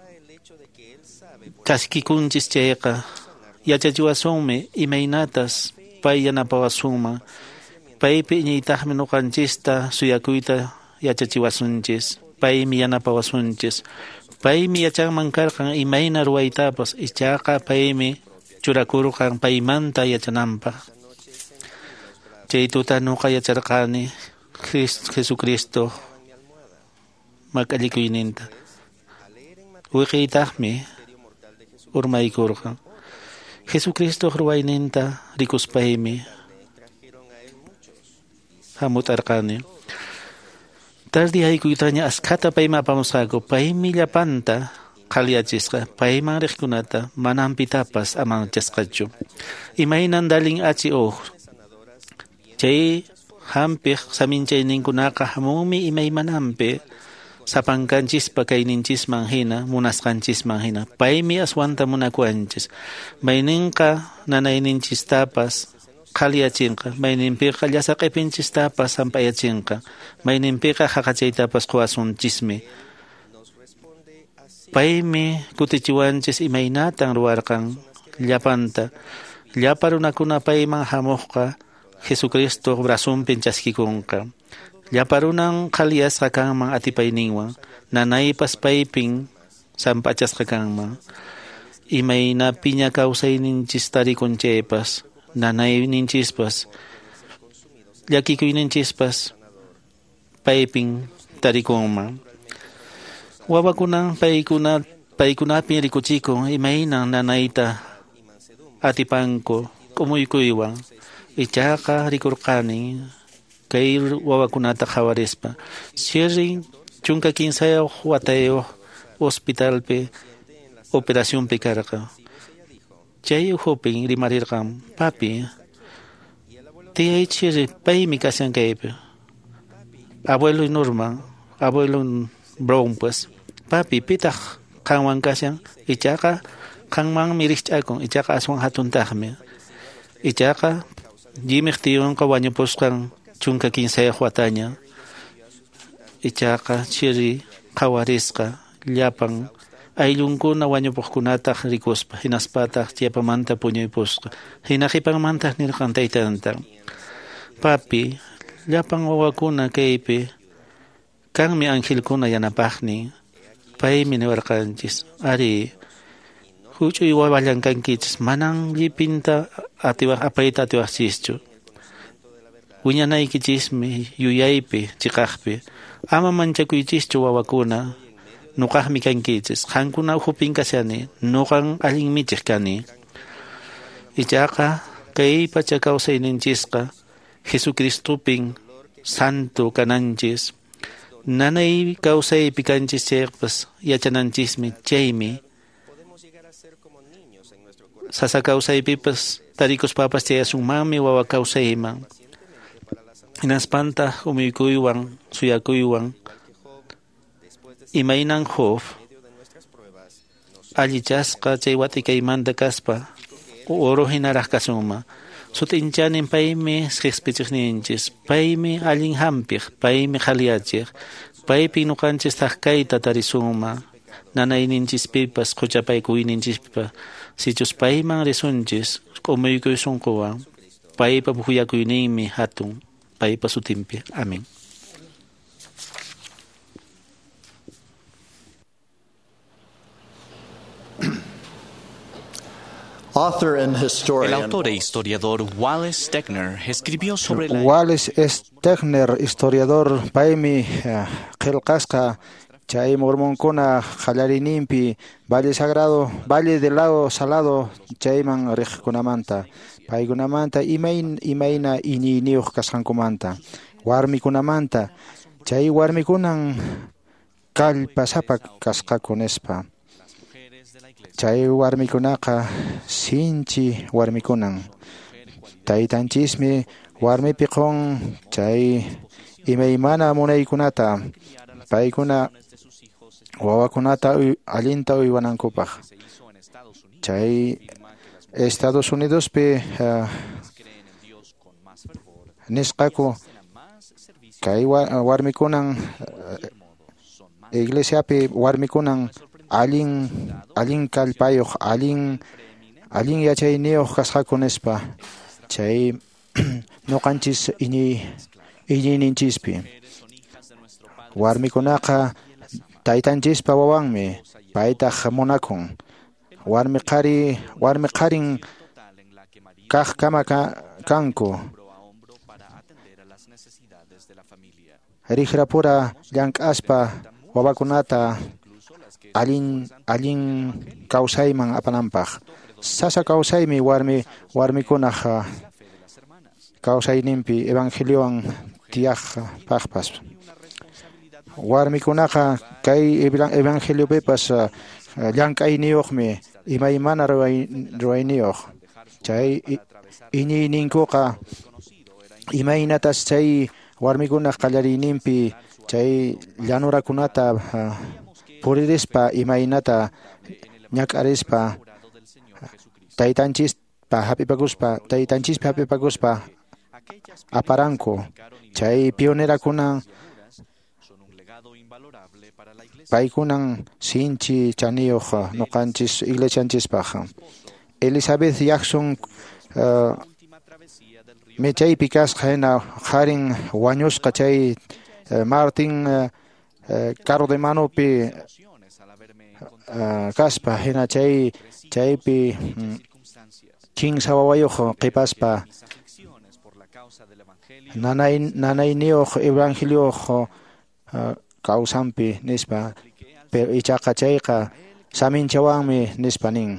chaskikunchis chayqa yachachiwasunmi imaynatas pay yanapawasunman paypi iñiytaqmi nuqanchista suyakuyta yachachiwasunchis paymi yanapawasunchis paymi yachanman karqan imayna ruwaytapas ichaqa paymi churakurqan paymanta yachananpaq chay tuta nuqa yacharqani Jesucristo mak'allikuyninta wiqiytaqmi urmaykurqan Jesucristo ruwayninta rikuspaymi hamut'arqani tardi haykuytaña askata payman apamusqaku paymi llapanta qhalyachisqa payman riqkunata manan pitapas amanchasqachu imaynan dalin achi uq chay hampiq saminchayninkunaqa hamunmi imaymananpi sapankanchispa kayninchisman hina munasqanchisman hina paymi aswanta munakuanchis mayninqa nanayninchistapas qhalyachinqa mayninpiqa llasa q'ipinchistapas hamp'ayachinqa mayninpiqa haqachaytapas quwasunchismi paymi kutichiwanchis imaynatan ruwarqan llapanta llapa runakuna payman hamuqqa Jesucristo brasunpin chaskikunqa llapa runan qhalyasqa kanman atipayninwan nanaypas paypin sampachasqa kanman imaynapiña kawsayninchis tarikunchaypas nanayninchispas llakikuyninchispas paypin tarikunman wawakunan paykuna paykunapin rikuchikun imaynan nanayta atipanku k'umuykuywan ichaqa rikurqani kay wawakunata qawarispa sirrin chunka kinsayuq watayuq hospitalpi operacionpi karqa chay uhupin rimarirqan papi tiyay chiri paymi kashan kaypi abuelo Norman abuelo Brown pues papi pitaq qanwan kashan ichaqa qanmanmi rikch'akun ichaqa aswan hatuntaqmi ichaqa yimiq tiyunqa wañupusqan chunka kinsayuq wataña ichaqa chiri qawarisqa llapan ayllunkuna wañupuqkunataq rikuspa hinaspataq chayapamanta puñuypusqa hina qipanmantaq nirqan taytanta papi llapan wawakuna kaypi kanmi angelkuna yanapaqnin paymi niwarqanchis ari huch'uy wawallañ kankichis manan llipinta atiwaq apayta atiwaqchischu wiñanaykichismi yuyaypi chiqaqpi ama manchakuychischu wawakuna nuqaqmi kankichis qankuna uhupin kashani nuqan allinmichik kani ichaqa kay pacha kawsayninchisqa Jesucristopin santo kananchis nanay kawsaypi kanchis chaypas yachananchismi chaymi sasa kawsaypipas tarikuspapas chayasunmanmi wawa kawsayman hinaspanta umuykuywan suyakuywan imaynan huk allichasqa chay watikaymanta kaspa oro hinaraq kasunman sutinchanin paymi qhispichiqninchis paymi allin hampiq paymi qhalyachiq paypi nuqanchis taqkayta tarisunman nanayninchispipas quchapaykuynинchispipas sichus payman risunchis q'umuykusunquwan paypa phuyakuyninmi hatun paypa sutinpi. Amén. El autor e historiador Wallace Stegner escribió sobre la... Wallace Stegner, historiador, paimi qillqasqa chay mormonkuna qallarininpi Valle Sagrado, Valle del Lago Salado chayman riqkunamanta, paykunamanta imayn imayna iñiyniyuq kasqankumanta, warmikunamanta, chay warmikunan kallpasapa kasqaku nispa. Chay warmikunaqa sinchi warmikunan. Taytanchismi warmipi qun chay imaymana munaykunata paykuna wawakunata allinta uywanankupaq. Chay Estados Unidospi uh, nisqaku kay warmikunan uh, iglesiapi warmikunan Alin, alin kalpayuq, alin, alin yachayniyuq kasqaku nispa, chay nuqanchis iñi, iñiyninchispi. Warmikunaqa taytanchispa wawanmi, paytaq munakun. Warmi qari, warmi qarin kaq kama kanku. Riqrapura llank'aspa wawakunata Alin, alin kawsayman apanampaq. Sasa kawsaymi warmi warmikunaq kawsayninpi evangeliowan tiyaqpaqpas. Warmikunaqa kay evangeliopipas llank'ayniyuqmi imaymana ruwayniyuq. Chay iñiyninkuqa imaynatas chay warmikunaq qallariyninpi chay llanurakunata puririspa imaynata ñak'arispa taytanchispa hapipakuspa taytanchispa hapipakuspa aparanku. Chay pionerakunan paykunan sinchi chaniyuq nuqanchis iglesianchispaq. Elizabeth Jackson uh, mechaypi kasqa hina qarin wañusqa chay uh, Martin uh, uh, Carro de Manopi uh, kaspa hina chay chaypi um, kimsa wawayuq qipaspa nanay nanayniyuq evangeliyuq uh, kawsanpi nispa pero ichaqa chayqa saminchawanmi nispa nin.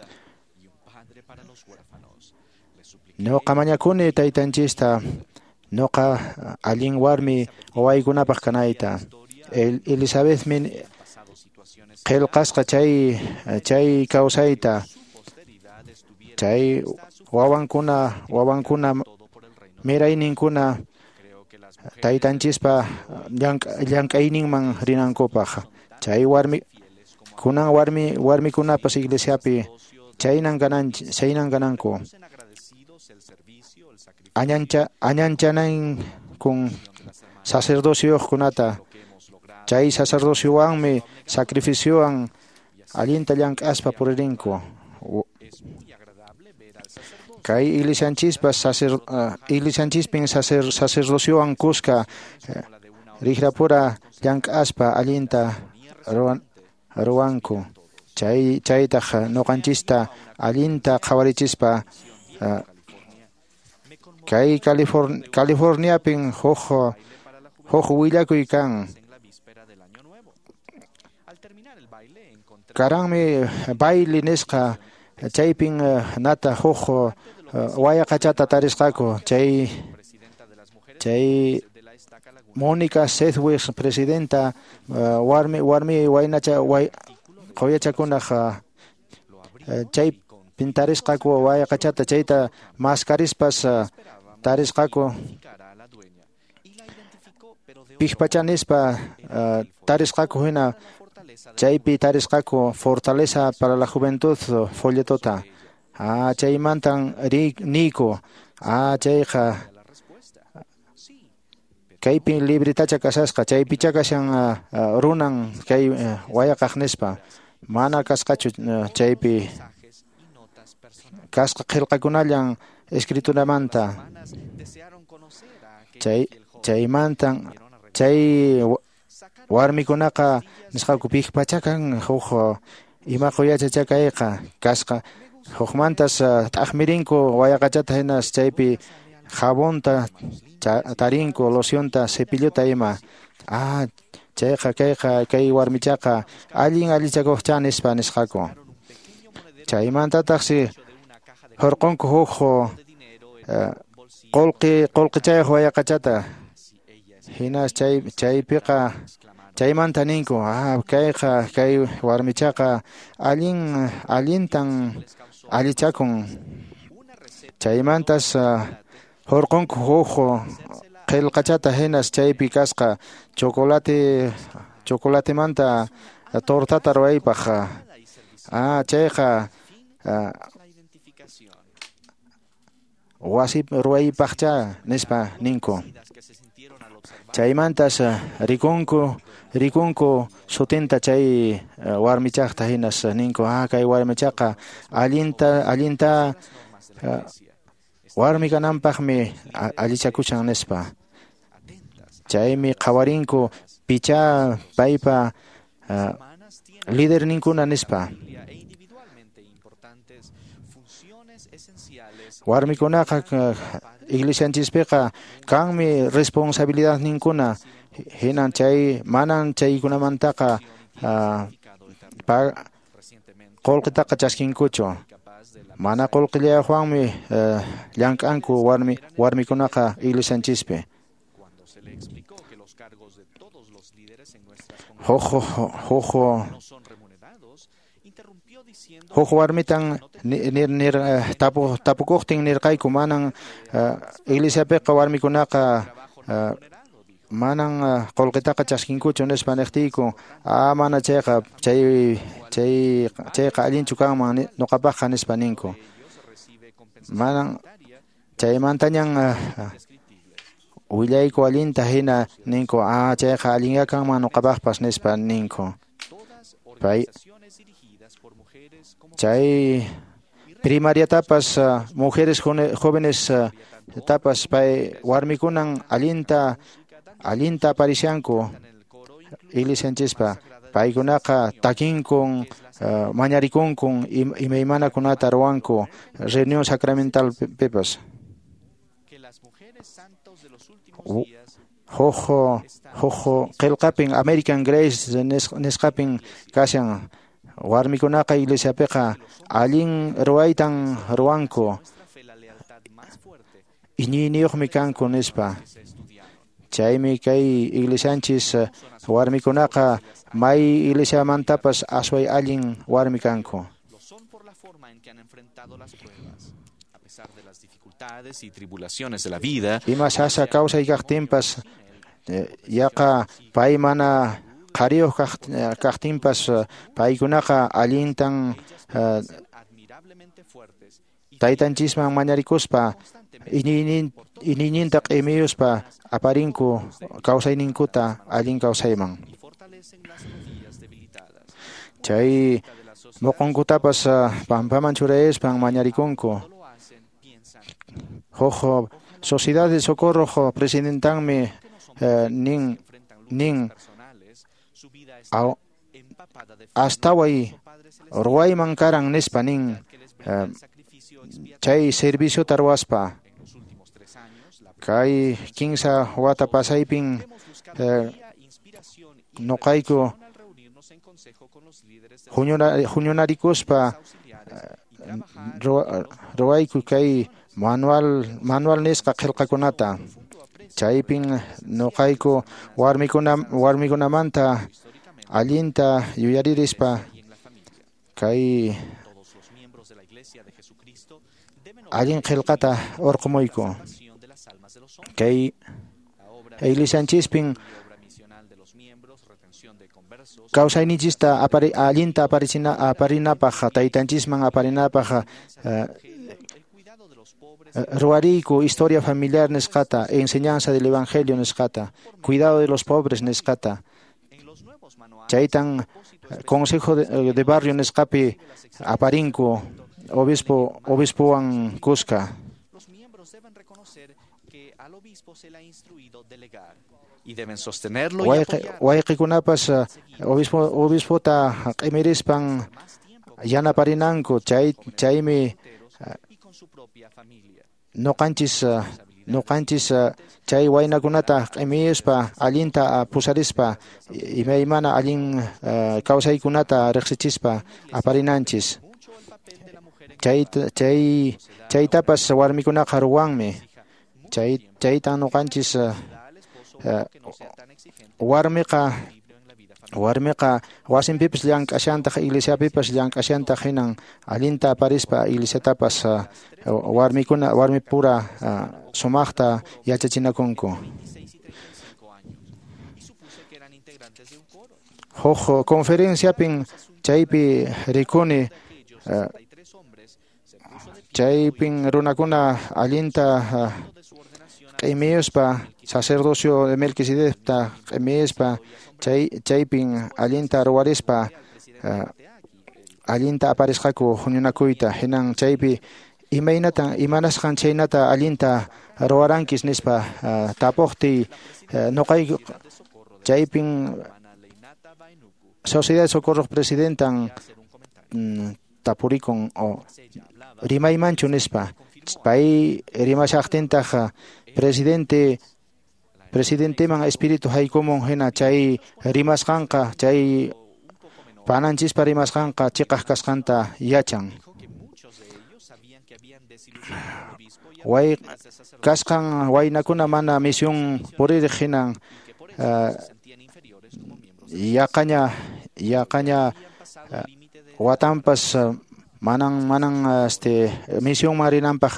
Ñuqa mañakuni taytanchista ñuqa allin warmi wawaykunapaq kanayta. Elizabeth min qillqasqa chay chay kawsayta chay wawankuna wawankuna mirayninkuna taytanchispa llank'ayninman rinankupaq. Chay warmi kunan warmi warmikunapas iglesiapi chaynan ganan chaynan gananku. Añancha añanchanan kun sacerdociokunata chay sacerdociowanmi sacrificiowan allinta llank'aspa puririnku. Kay iglesianchispas sacer uh, iglesianchispin sacer sacerdociowan kuska uh, riqrapura llank'aspa allinta ruwan ruwanku. Chay chaytaq nuqanchista allinta qhawarichispa uh, kay Californ Californiapin huk huk willakuy kan. Karanmi baile nisqa chaypin uh, nata huk uh, wayaqachata tarisqaku. Chay chay Mónica Sedgwick presidenta uh, warmi warmi waynacha way qoyachakunaq uh, chay pintarisqaku wayaqachata chayta mascarispas uh, tarisqaku pijpachanispa uh, tarisqaku hina chaypi tarisqaku fortaleza para la juventud folletota. Ah, chaymantan niku ah chayqa kaypi libritacha kasasqa chaypicha kashan uh, uh, runan kay uh, wayaqaq nispa mana kasqachu uh, chaypi kasqa qillqakunallan escrituramanta chay chaymantan chay warmikunaqa nisqaku pik pachakan huk ima quyachacha kayqa kasqa hukmantas uh, t'aqmirinku wayaqachata hinas chaypi jabonta tarinku locionta cepilluta ima ah chayqa kayqa kay warmichaqa allin allichakuqcha nispa nisqaku chaymantataqsi hurqunku huk qolqi qolqichayuq wayaqachata hinas chay chaypiqa chaymanta ninku ah kayqa kay warmichaqa allin allintan allichakun chaymantas uh, hurqunku huk qillqachata hinas chaypi kasqa chocolate chocolatemanta uh, tortata ruwaypaq ah chayqa uh, wasi ruwaypaqcha nispa ninku chaymantas uh, rikunku rikunku sutinta chay uh, warmichaqta hinas ninku ah kay warmichaqa allinta allinta uh, warmi kananpaqmi allichakushan nispa chaymi qawarinku picha paypa uh, líder ninkuna nispa warmikunaqa uh, iglesianchispiqa kanmi responsabilidad ninkuna hinan chay manan chaykunamantaqa uh, qolqitaqa chaskinkuchu mana qolqillawanmi uh, llank'anku warmi warmikunaqa iglesianchispi huk huk huk warmitan nir nir uh, tapu tapukuqtin nirqayku manan uh, iglesiapiqa warmikunaqa uh, manan uh, qolqitaqa chaskinkuchu nispa niqtiyku ah mana chayqa chay chay chayqa allinchu kanman nuqapaqqa nispa ninku manan chaymantañan uh, willayku allinta hina ninku ah chayqa allinya kanman nuqapaqpas nispa ninku pay chay primariatapas uh, mujeres jóvenes uh, tapas pay warmikunan allinta allinta aparicianku iglesianchispa paykunaqa takinkun uh, mañarikunkun imaymanakunata ruwanku reunión sacramental pipas hojo hojo qillqapin American Grace nisqapin kashan warmikunaqa iglesiapiqa allin ruwaytan ruwanku iñiyniyuqmi kanku nispa chaymi kay iglesianchis uh, warmikunaqa may iglesiamantapas asway allin warmi kanku ima sasa kawsaykaqtinpas eh, yaqa pay mana qhariyuq kaqtinpas uh, paykunaqa allintan uh, taytanchisman mañarikuspa iñiñinta q'imiyuspa aparinku kawsayninkuta allin kawsayman chay muqunkutapas uh, pampaman churayispan mañarikunku huk sociedad de socorro presidentanmi uh, nin nin aw astaway ruwayman karan nispa nin uh, chay servicio tarwaspa kay quince wata pasaypin eh, nuqayku huñunarikuspa ruwayku kay manual manual nisqa qillqakunata chaypin nuqayku warmikuna warmikunamanta allinta yuyaririspa kay allin qillqata urqumuyku kay iglesianchispin kawsayninchista apari allinta aparicina aparinapaq taytanchisman aparinapaq uh, ruariku, historia familiar nescata, enseñanza del evangelio nescata, cuidado de los pobres nescata. Chaitan consejo de, de barrio nescapi aparinku, obispo obispo an Cusca. Los miembros deben reconocer que al obispo se le ha instruido delegar y deben sostenerlo y apoyarlo. Wayqikunapas obispo obispo ta qimirispan yana parinanku chay chaymi noqanchis noqanchis chay waynakunata q'imiyispa allinta pusarispa imaymana allin kawsaykunata riqsichispa aparinanchis. Chay chay chaytapas warmikunaqa ruwanmi. Chay chaytan noqanchis warmiqa warmiqa wasinpipas llank'ashantaq iglesiapipas llank'ashantaq hinan allinta aparispa iglesiatapas warmikuna warmi pura sumaqta yachachinakunku. Huk conferenciapin chaypi rikuni chaypin runakuna allinta q'imiyuspa sacerdocio de Melquisedecta q'imiyuspa chay chaypin allinta ruwarispa allinta aparisqaku huñunakuyta hinan chaypi imaynata imanasqan chaynata allinta ruwarankis nispa tapuqti noqay chaypin Sociedad de Socorro Presidentan tapurikun o rimaymanchu nispa pay rimashaqtintaq presidente presidenteman espíritu haykumun hina chay rimasqanqa chay pananchispa rimasqanqa chiqaq kasqanta yachan. Way kasqan waynakuna mana misión puririk hinan yaqaña yaqaña watanpas manan manan este misión marinanpaq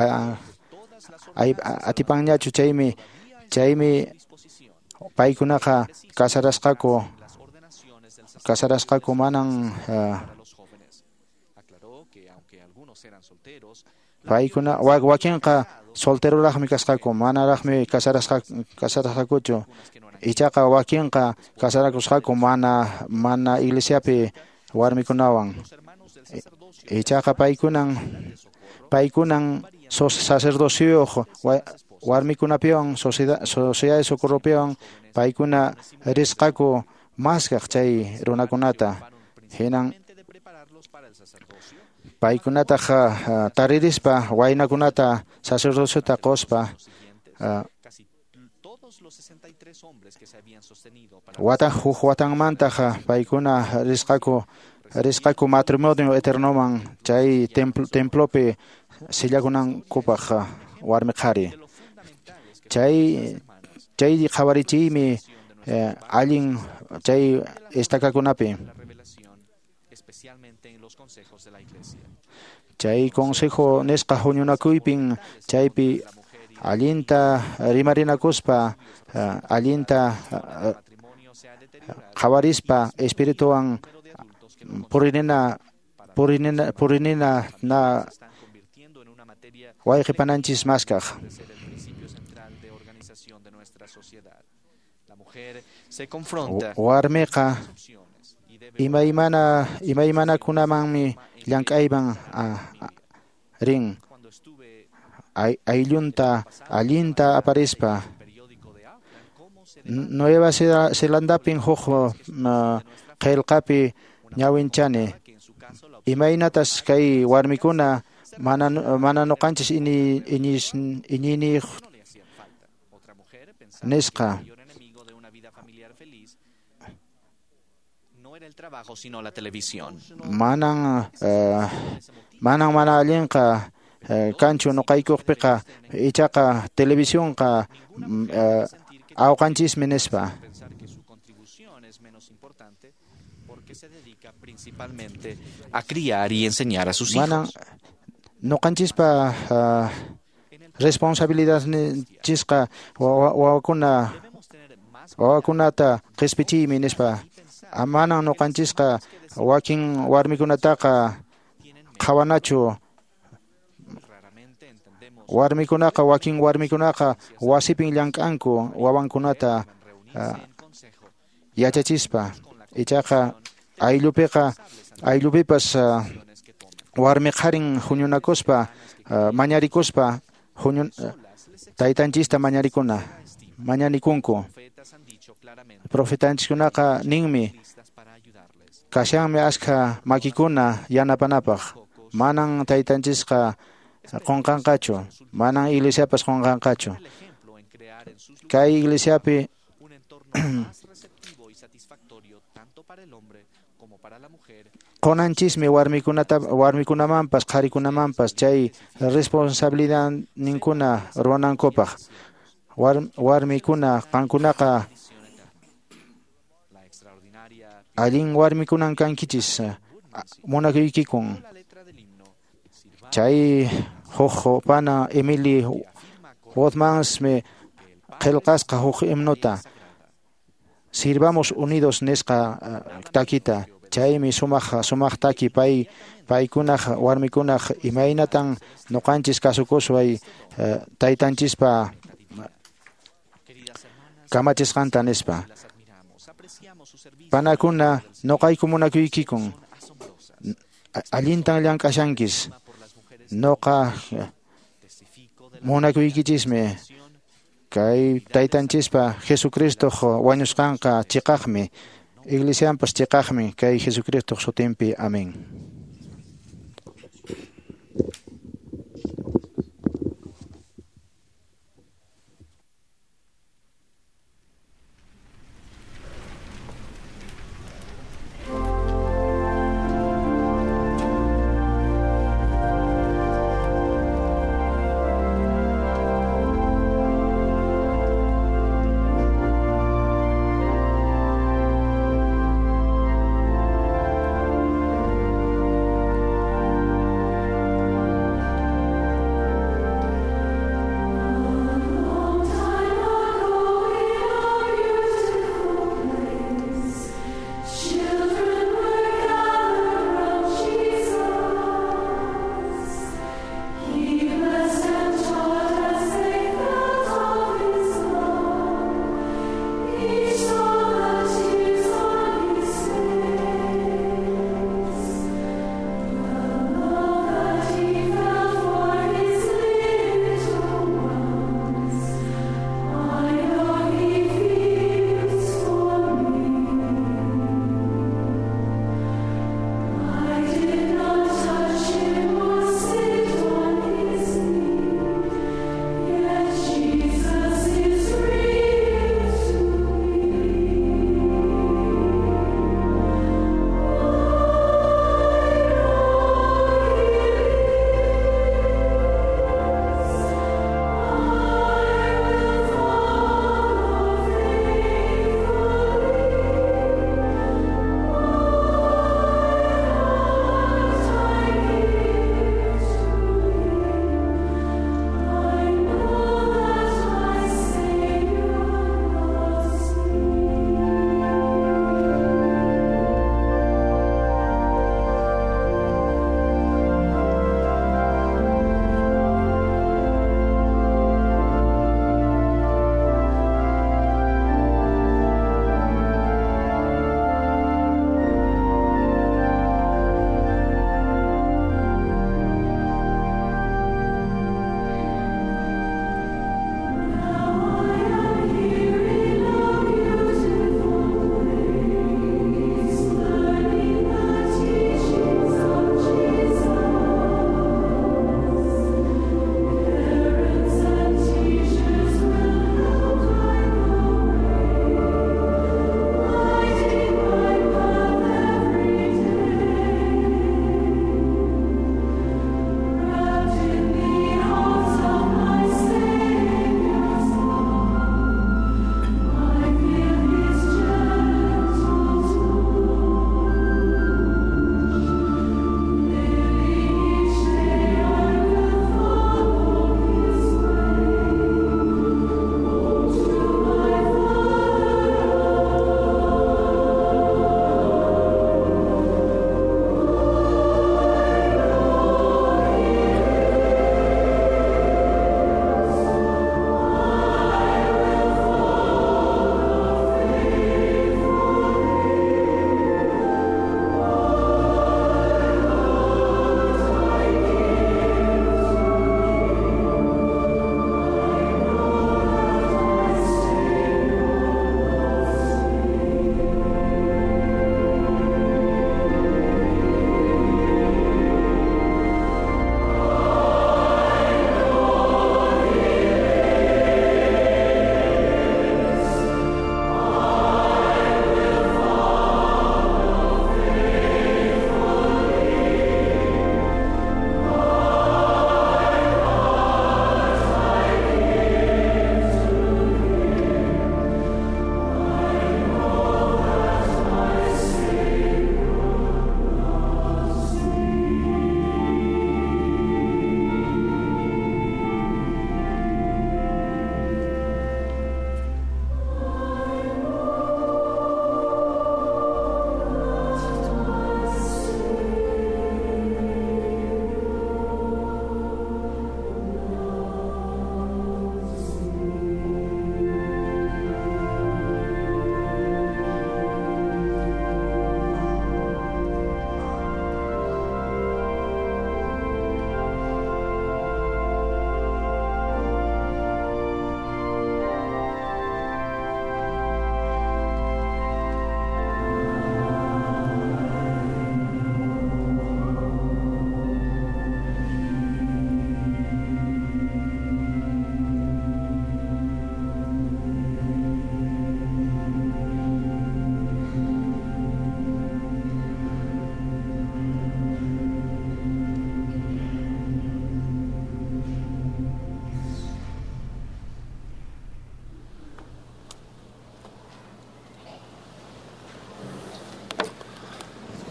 atipanñachu chaymi chaymi paykunaqa kasarasqaku kasarasqaku manan paykuna wakinqa solteroraqmi kasqaku manaraqmi kasarasqa kasarasqakuchu ichaqa wakinqa kasarakusqaku mana mana iglesiapi warmikunawan ichaqa paykunan paykunan sacerdocio warmikunapiwan sociedad sociedad de socorropiwan paykuna risqaku maskaq chay runakunata hinan paykunataqa taririspa waynakunata sacerdociota quspa watan huk watanmantaqa paykuna risqaku risqaku matrimonio eternoman chay templo, templopi sillakunankupaq warmi qhari chay chay qhawarichiymi allin chay estacakunapi chay consejo nisqa huñunakuypin chaypi allinta rimarinakuspa allinta qhawarispa espirituwan purinina purinina purinina na wayqipananchis maskaq. Warmiqa imaymana imaymanakunamanmi llank'ayman rin ayllunta allinta aparispa Nueva Zelandapin huk qillqapi ñawinchani imaynatas kay warmikuna mana mana noqanchis ini inis inini nisqa manan manan mana allinqa kanchu nuqaykuqpiqa ichaqa televisionqa awqanchismi nispa principalmente a criar y enseñar a sus hijos. Manan nuqanchispa responsabilidad chisqa wawakuna wawakunata qhispichiymi nispa amanan nuqanchisqa wakin warmikunataqa qhawanachu warmikunaqa wakin warmikunaqa wasipin llank'anku wawankunata uh, yachachispa ichaqa ayllupiqa ayllupipas uh, warmi qarin huñunakuspa uh, mañarikuspa huñun, uh, taytanchista mañarikuna mañanikunku profetanchikunaqa ninmi kashanmi ashka makikuna yanapanapaq manan taytanchisqa qunqanqachu manan iglesiapas qunqanqachu kay iglesiapi qonanchismi warmikunata warmikunamanpas qharikunamanpas chay responsabilidad ninkuna ruwanankupaq war, warmikuna qankunaqa allin warmikunan kankichis munakuykikun chay huk pana Emily Woodmansmi qillqasqa huk himnuta Sirvamos unidos nisqa uh, takita chaymi sumaq sumaq taki pay paykunaq warmikunaq imaynatan nuqanchis kasukusway uh, taytanchispa kamachisqanta nispa panakuna nuqayku munakuykikun allintan llank'ashankis nuqa munakuykichismi kay taytanchispa Jesucristo wañusqanqa chiqaqmi iglesianpas chiqaqmi kay Jesucristo sutinpi amén.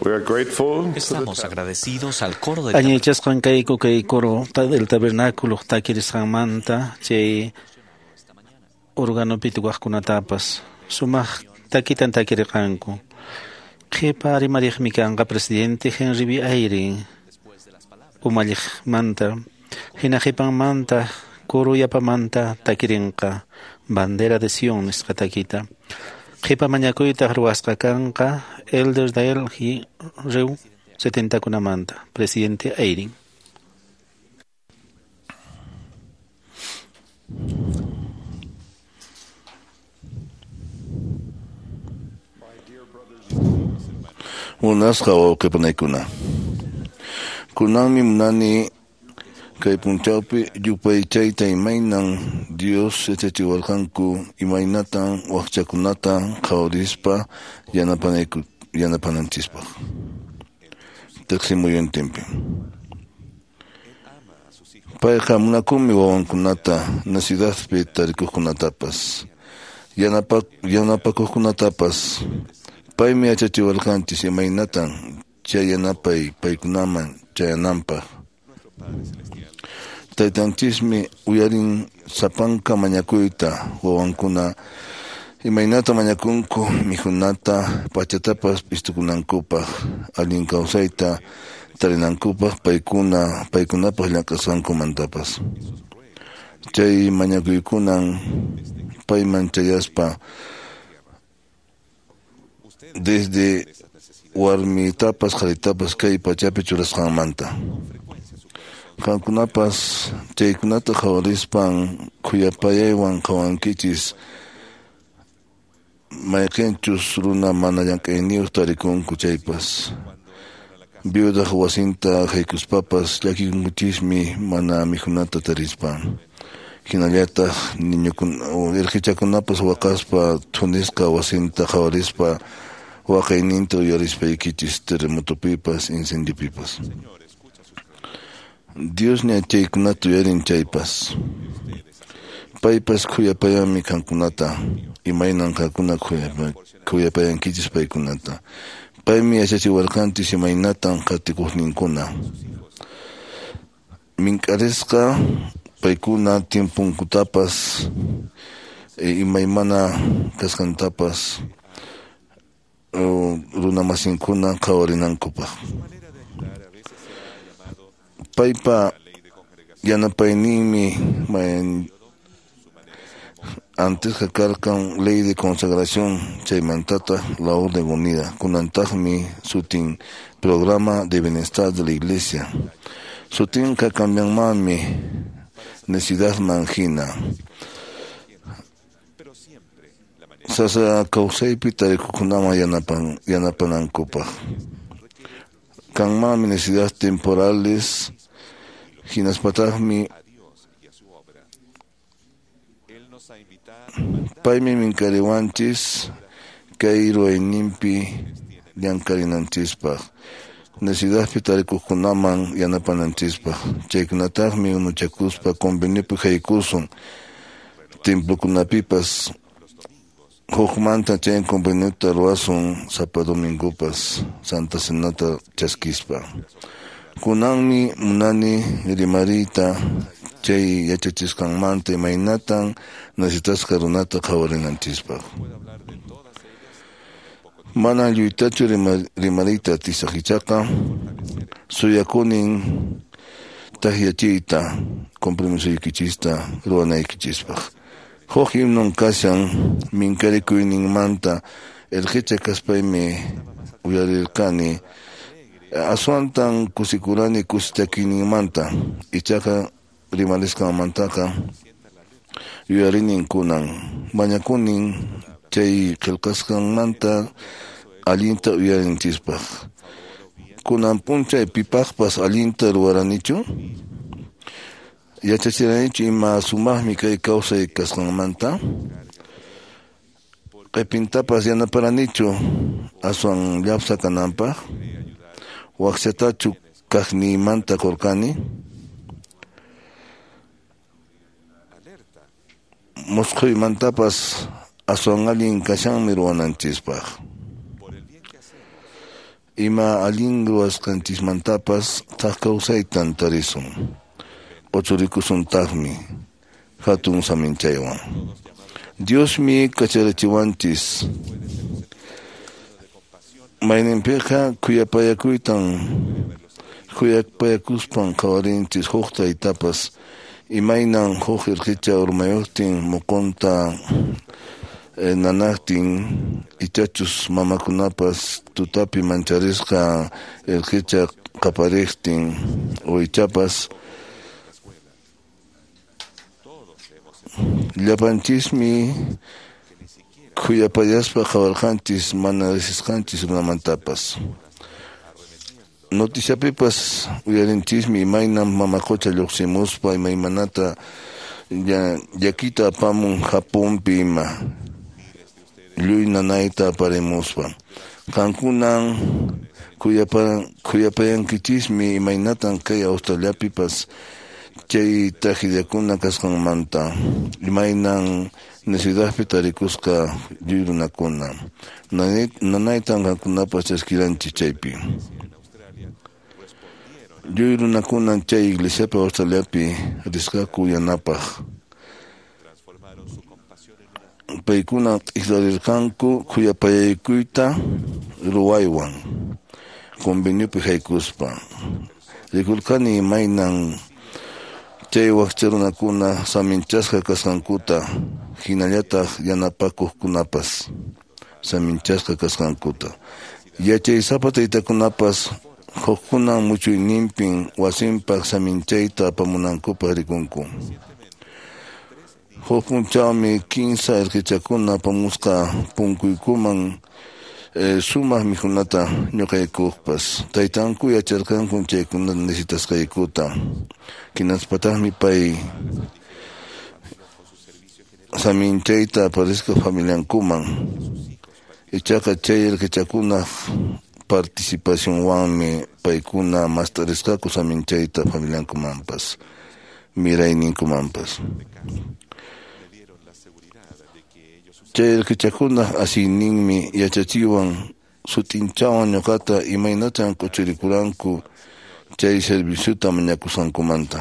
Estamos agradecidos al coro del Añechasqan kayku kay coro ta- del tabernáculo takirisqan manta chay organopi tuwaqkunatapas sumaq takitan takiriqanku. Qhipa rimariqmi kanqa presidente Henry B. Eyring umalliqmanta hina qipanmanta coro yapamanta takirinqa bandera de Sion nisqa takita. Qhipa mañakuyta ruwasqa kanqa Elder Dale hi Reu setenta kunamanta presidente Eyring. Unasqa wawqipanaykuna kunanmi munani kay punchawpi yupaychayta imaynan Dios yachachiwarqanku imaynatan waqchakunata qhawarispa yanapanayku yanapananchispaq taqsimuyuntinpi payqa munakunmi wawankunata nacidadpi tarikuqkunatapas yanapa yanapakuqkunatapas paymi yachachiwarqanchis imaynatan chay yanapay paykunaman chayananpaq taytanchismi uyarin sapanka mañakuyta wawankuna imaynata mañakunku mikhunata pachatapas pistukunankupaq allin kawsayta tarinankupaq paykuna paykunapaq llank'asqankumantapas chay mañakuykunan payman chayaspa desde warmitapas qharitapas kay pachapi churasqanmanta qankunapas chaykunata qhawarispan khuyapayaywan qhawankichis mayqinchus runa mana llank'ayniyuq tarikunku chaypas viudaq wasinta haykuspapas llakikunkuchismi mana mikhunata tarispa hinallataq niñukuna irqichakunapas waqaspa thunisqa wasinta qhawarispa waqayninta uyarispaykichispa terremotopipas incendiupipas Dios ni chaykunata uyarin chaypas paypas khuyapayami kankunata imaynan qankuna khuyapayankichis paykunata paymi yachachiwarqanchis imaynatan qatikuqninkuna mink'arisqa paykuna timpunkutapas imaymana kasqantapas runa masinkuna qhawarinankupaq paypa yanapayninmi antes karkan ley de consagración chaymantata la orden unida kunantaqmi sutin programa de bienestar de la iglesia sutin kakambianmanmi necesidad manjina sasa kawsaypi tarikukunama yanapan yanapanankupaq kanmanmi necesidad temporales hinaspataqmi paymi minkariwanchis kay ruwayninpi llank'arinanchispaq necesidadpi tarikuqkunaman yanapananchispaq chaykunataqmi unuchakuspa conveniopi haykusun templokunapipas hukmanta chay conveniota ruwasun sapa domingopas Santa Cenata chaskispa kunanmi munani rimariyta chay yachachisqanmanta imaynatan necesitasqa runata qhawarinanchispaq mana lluytachu rimariyta tisaqichaqa suyakunin tahyachiyta compromisuykichista ruwanaykichispaq huk himnon kashan minkarikuyninmanta irqicha kaspaymi uyarirqani aswantan kusikurani kusitakiynimanta ichaqa rimarisqanmantaqa yuyarinin kunan mañakunin chay qillqasqanmanta allinta uyarinchispaq kunan punchay pipaqpas allinta ruwaranichu yachachiranichu ima sumaqmi kay kawsay kasqanmanta qaypintapas yanaparanichu aswan llapsa kananpaq waqchatachu kaqniymanta qurqani musquymantapas aswan allin kashanmi ruwananchispaq ima alingruas kantismantapas tahkausaytan tarisun. Ochurikusun tahmi, hatun saminchaywan. Dios mi kacharachiwantis. Mainempeja kuyapayakuytan, kuyapayakuspan kawarintis hukta etapas, imainan huk irkicha urmayuhtin mukunta eh, nanaktin, ichachus mamakunapas tutapi mancharisqa irkicha kapariktin, o ichapas llapanchismi kuyapayaspa qhawarqanchis mana resisqanchis runamantapas. Noticiapipas uyarinchikmi imaynan mamaqucha lluqsimuspa imaymanata llakita apamun Japonpi ima lluy nanayta aparimuspa. Qankunan kuyapa kuyapayankichismi imaynatan kay Australiapipas chay tragediakuna kasqanmanta imaynan necesidadpi tarikusqa lluy runakuna nanaytan qankunapas chaskiranchik chaypi. Lluy runakunan chay iglesiapi Australiapi risqaku yanapaq. Paykuna islarirqanku kuyapayaykuyta ruwaywan conveniopi haykuspa. Rikurqani imaynan chay waqcha runakuna saminchasqa kasqankuta hinallataq yanapakuqkunapas saminchasqa kasqankuta. Yachay sapa taytakunapas hukkunan muchuyninpin wasinpaq saminchayta apamunankupaq rikunku. Huk punchawmi kinsa irkichakuna apamusqa punkuykuman eh, sumaq mikhunata ñuqaykuqpas. Taytanku yacharqanku chaykuna necesitasqaykuta. Kinaspataqmi pay saminchayta aparisqa familiankuman. Ichaqa chay irkichakuna participación wanmi paykuna mastarisqaku saminchayta familiankumanpas mirayninkumanpas. Chay irkichakuna asiyninmi yachachiwan sutinchawan ñuqata imaynatan kuchurikuranku chay serviciuta mañakusankumanta.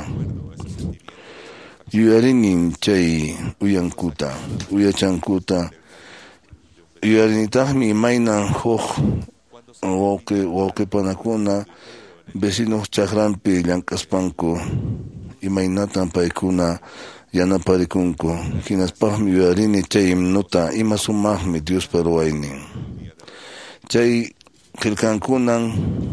Yuyarinin chay uyankuta uyachankuta yuyarinitaqmi imaynan huk wawqi wawqipanakuna vecinos chaqranpi llank'aspanku imaynatan paykuna yanaparikunku. Hinaspaqmi yuyarini chay himnuta ima sumaqmi Diospa ruwaynin. Chay qillqankunan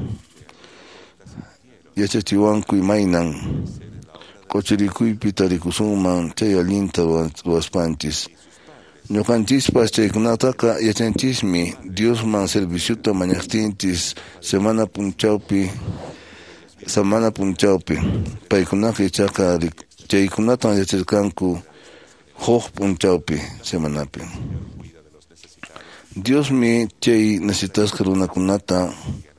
yachachiwanku imaynan quchirikuypi tarikusunman chay allinta ruwaspanchis. Ñuqanchispas chaykunataqa yachanchismi Diosman serviciuta mañaqtinchis semana punchawpi semana punchawpi paykunaqa ichaqa chaykunatan yachirqanku huk punchawpi semanapi. Diosmi chay necesitasqa runakunata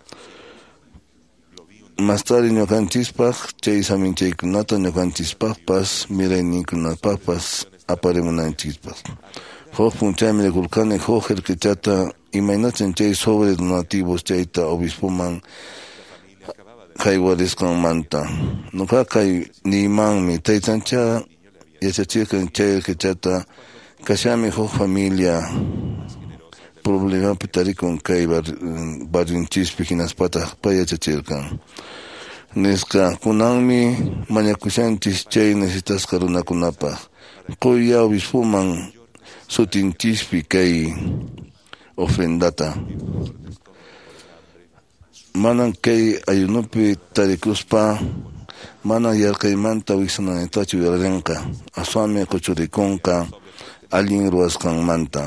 más tarde ñuqanchispaq chay saminchaykunata ñuqanchispaqpas mirayninkunapaqpas aparimunanchispaq. Huk punchaymi rikurqani huk irkichata imaynachan chay sobre donativos chayta obispoman haywarisqanmanta. Nuqaqa niymanmi taytancha yachachirqan chay irkichata kashami huk familia problemapi tarikun kay barrinchispi hinaspataq pay yachachirqan. Nisqa kunanmi mañakushanchis chay necesitasqa runakunapaq. Quyya obispoman sutinchishpi kay ofrendata. Manan kay ayunupi tarikuspa mana yarqaymanta wiksananitachu yararinqa. Aswami quchurikunqa allin ruwasqanmanta.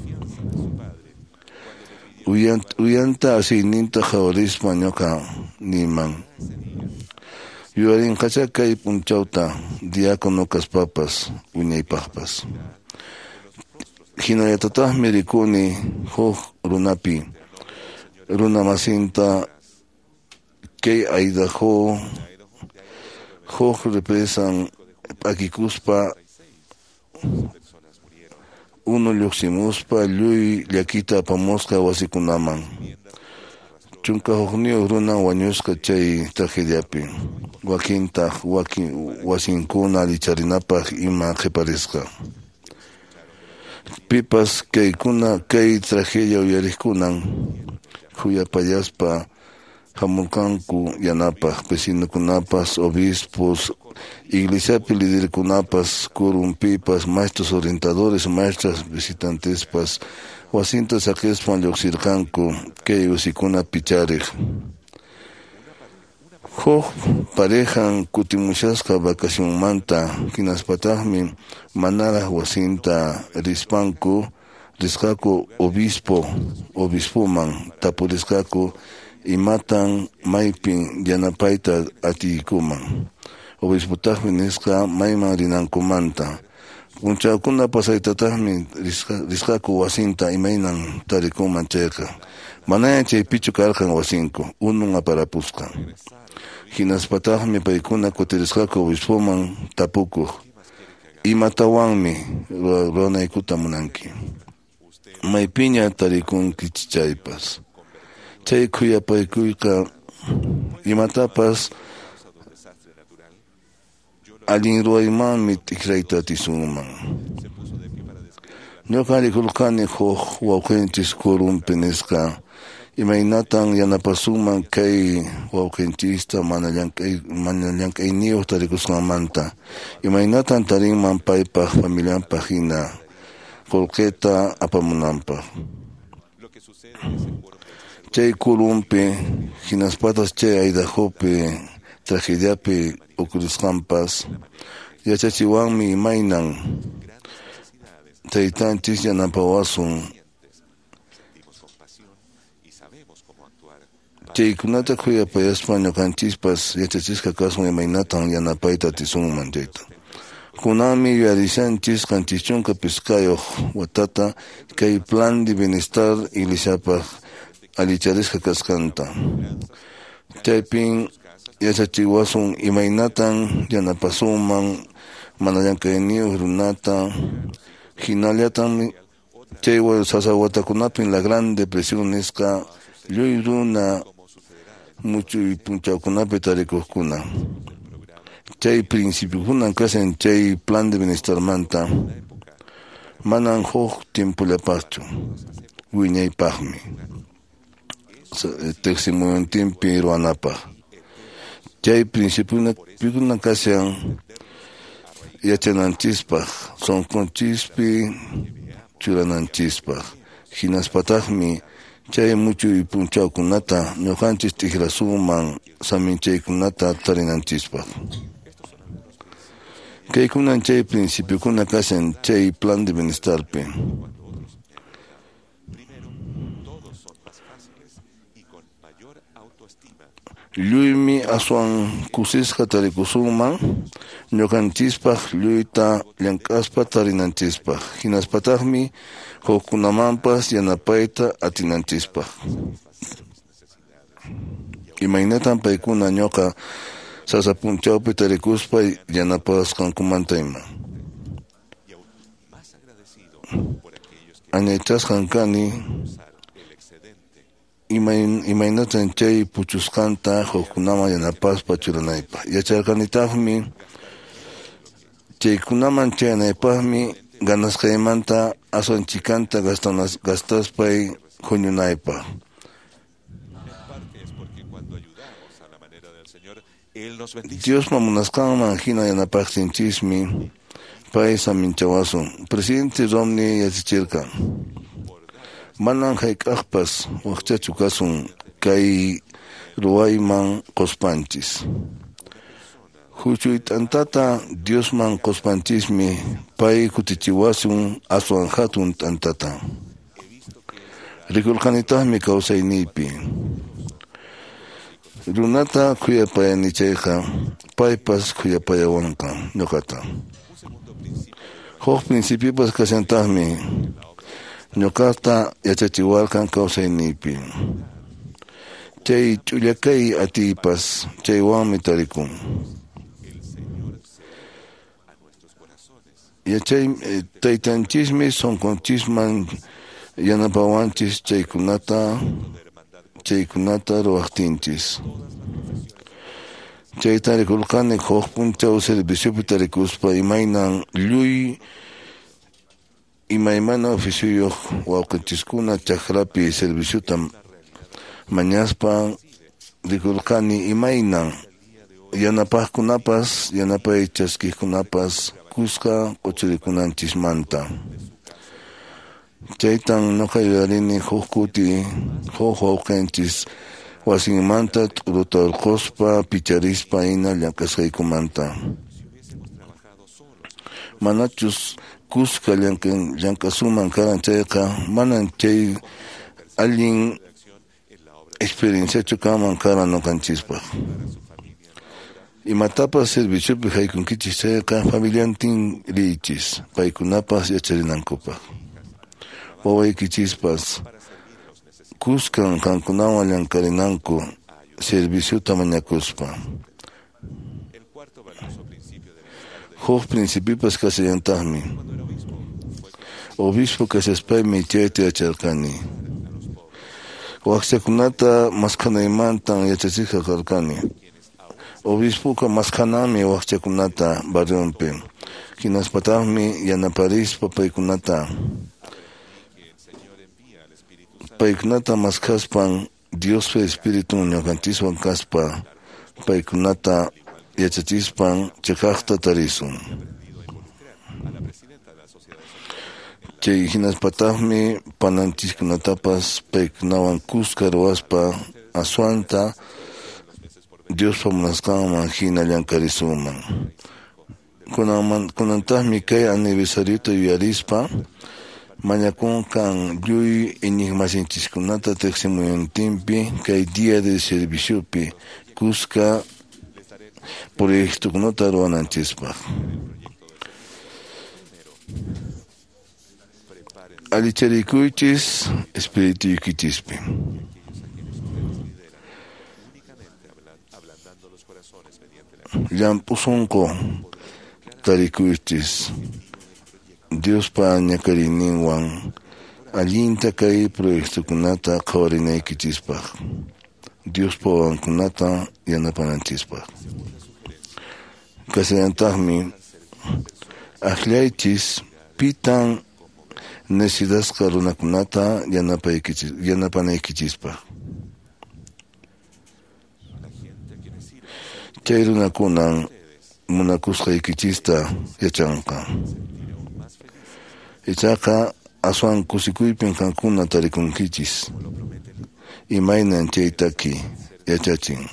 Uyanta asiyninta qawarispa ñuqa niman. Yuyarinqacha kay punchawta diácono kaspapas wiñaypaqpas. Hinallatataqmi rikuni huk runapi runa masinta kay aydajo huk represan p'akikuspa uno lluqsimuspa lluy llakita apamusqa wasikunaman. chunka hukniyo runa wañusqa chay tragediapi wakintaq waki wasinkuna licharinapaq ima qiparisqa pipas kaykuna kay tragedia uyariqkunan khuyapayaspa hamurqanku yanapaq vecinukunapas obispos iglesiapi liderkunapas kurunpipas maestros orientadores maestras visitantespas wasinta saqispan lluqsirqanku kay usikuna pichariq huk parejan kutimushasqa vacacionmanta hinaspataqmi manaraq wasinta rispanku risqaku obispo obispoman tapurisqaku imatan maypin yanapayta atiykuman obispotaqmi nisqa mayman rinankumanta punchaykuna pasaytataqmi risqaku wasinta imaynan tarikuman chayqa manaya chaypichu karqan wasinku unun aparapusqa hinaspataqmi paykuna kutirisqaku obispoman tapukuq imatawanmi ruanaykuta munanki maypiña tarikunki chaypas chay khuyapaykuyqa imatapas allin ruwaymanmi tikrayta atisunman ñuqa rikurqani huk wawqinchis kurunpi nisqa imaynatan yanapasunman kay wawqinchista mana llank'ay mana llank'ayniyuq tarikusqanmanta imaynatan tarinman paypaq familianpaq hina qullqita apamunanpaq chay kurunpi hinaspatas chay Idahopi tragediapi ukurusqanpas yachachiwanmi imaynan taytanchis yanapawasun chaykunata khuyapayaspa ñuqanchispas yachachisqa kasun imaynatan yanapayta atisunman chayta kunanmi yuyarishanchis qanchis chunka piskayuq watata kay plan de bienestar iglesiapaq alicharisqa kasqanta chaypin yachachiwasun imaynatan yanapasunman mana llank'ayniyuq runata hinallatan chay sasa watakunapin la gran depresión nisqa lluy runa muchuy punchawkunapi tarikuqkuna chay principiokuna kasan chay plan de bienestarmanta manan huk tiempollapaqchu wiñaypaqmi testimoniotinpi ruwanapaq chay principiokuna kasan yachananchispaq sonqonchispi churananchispaq hinaspataqmi chay muchuy punchawkunata ñuqanchis tikrasuman saminchaykunata tarinanchispaq kaykunan chay principiokuna kasan chay plan de bienestarpi lluymi aswan kusisqa tarikusunman ñuqanchispaq lluyta llank'aspa tarinanchispaq hinaspataqmi hukkunamanpas yanapayta atinanchispaq imaynatan paykuna ñuqa sasa punchawpi tarikuspa yanapasqankumanta ima añaychasqankani imaynatan chay puchusqanta hukkunaman yanapaspa churanaypaq yacharqanitaqmi chaykunaman chayanaypaqmi ganasqaymanta aswanchikanta gastaspay huñunaypaq Dios mamunasqanman hina yanapaqsinchismi pay saminchawasun presidente Romney yasichirqa manan hayk'aqpas waqchachu kasun kay ruwayman quspanchis huchuy t'antata Diosman quspanchismi pay kutichiwasun aswan hatun t'antata rikurqanitaqmi kawsayniypi runata khuyapayanichayqa paypas khuyapayawanqa ñuqata huk principiopas kasantaqmi ñuqata yachachiwarqan kawsayniypi chay ch'ullakay atiypas chaywanmi tarikun yachay taytanchismi sonqonchisman yanapawanchis chaykunata chaykunata ruwaqtinchis. Chay tarikurqani huk punchaw serviciopi tarikuspa imaynan lluy imaymana oficiuyuq wawqinchiskuna chaqrapi serviciota mañaspa rikurqani imaynan yanapaqkunapas yanapay chaskikunapas kuska quchurikunanchismanta. Chaytan nuqa yuyarini huk kuti huk wawqinchis wasinmanta t'uruta urquspa picharispa hina llank'asqaykumanta. Manachus kuska llank'asuman karan chayqa manan chay allin experienciachu kaman karan nuqanchispaq. Imatapas serviciopi haykunkichis chayqa familiantin riychis paykunapas yacharinankupaq. Wawaykichispas kuskan kankunawan llankarinanku serviciota mañakuspa. Huk principipas kasallantaqmi. Obispo kashaspaymi chayta yacharkani. Waqchakunata maskanaymantan yachachikqa karkani. Obispoqa maskanami waqchakunata barrionpi. Hinaspataqmi yanaparispa paykunata. Paykunata maskaspan Diospa Espiritu ñuqanchikwan kaspa paykunata yachachispan chakaqta tarisun. Chay hinaspataqmi pananchikkunatapas paykunawan kuska ruwaspa aswanta Diospa munasqanman hina llankarisunman. Kunantajmi kay aniversariota yuyarispa mañakunkan lluy iñiqmasinchikkunata tiqsimuyantinpi kay día de serviciopi kuska proyectokunata ruwananchispaq. Alicharikuychis espirituyukichispi. Llampusunqu tarikuychis Diospa ñakarininwan allinta kay proyectokunata qhawarinaykichispaq. Diospa wawankunata yanapananchispaq. Kasallantaqmi aqllaychis pitan nesidasqa runakunata yanapanaykichispaq. Chay runakunan munakusqaykichista yachanqa. Ichaqa aswan kusikuypin kankuna tarikunkichis. Imaynan chaytaki yachachin.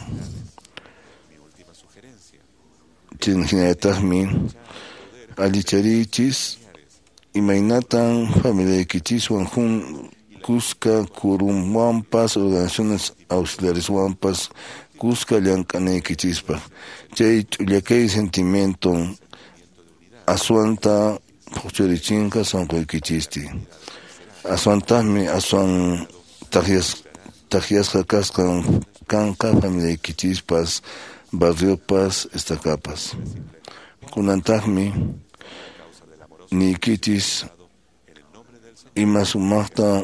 Chinhinayataqmi allicharichis imaynatan familiaykichiswan jun kuska kurumwanpas organizaciones auxiliareswanpas kuska llank'anaykichispa. Chay ch'ullakay sentimienton aswanta puqchurichinqa sanquykichisti. Aswantajmi aswan taqias taqiasqa kasqan kanqa familiaykichispas barriopas estacapas. Kunantajmi niykichis ima sumaqta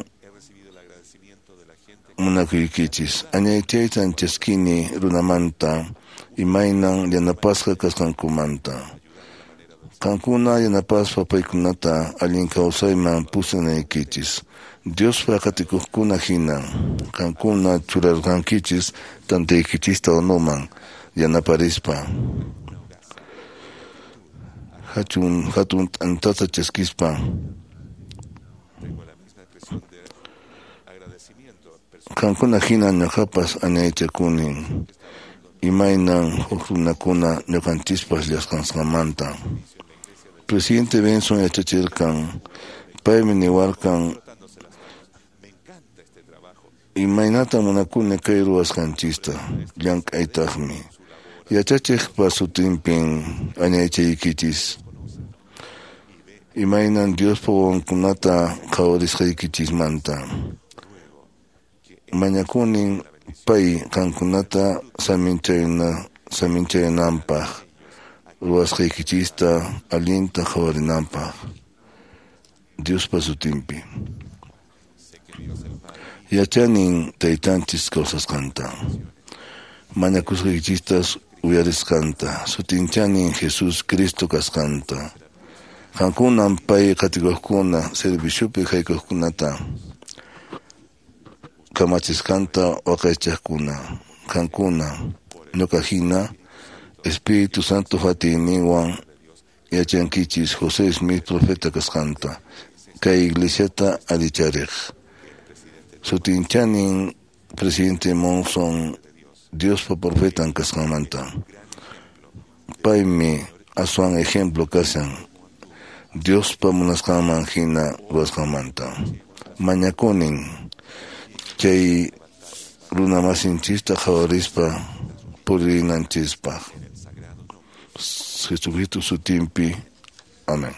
munakuykichis. Añaychaytan chaskini runamanta imaynan yanapasqa kasqankumanta. Kankuna yanapaspa paykunata allin kawsayman pusanaykichis. Diospa qatikuqkuna hina kankuna churarqankichis tantaykichista unuman yanaparispa. Hatun hatun t'antata chaskispa. Kankuna hina ñuqapas añaychakunin. Imaynan huk runakuna ñuqanchispas llasqansqamanta. Presidente Benson yachachirkan paymi niwarkan imaynata munakuni kay ruwasqanchista llank'aytaqmi yachachiqpa sutinpin añaychaykichis imaynan Diospa wawankunata qhawarisqaykichismanta mañakunin pay kankunata saminchayna saminchayananpaq ruwasqaykichista allinta qhawarinanpaq Diospa sutinpi. Yachanin taytanchis kawsasqanta. Mañakusqaykichistas uyarisqanta. Sutinchanin Jesús Cristo kasqanta. Qankunan pay qatikuqkuna serviciupi hayk'uqkunata kamachisqanta waqaychaqkuna. Qankuna ñuqa hina Espíritu Santo fatiyninwan yachankichis José Smith profeta kasqanta. Kay iglesiata alichariq. Sutinchanin presidente Monson Diospa profetan kasqamanta. Paymi aswan ejemplo kasan Diospa munasqaman hina ruwasqamanta. Mañakunin chay runa masinchista qawarispa purinanchispaq. Jesucristo sutinpi. Amén.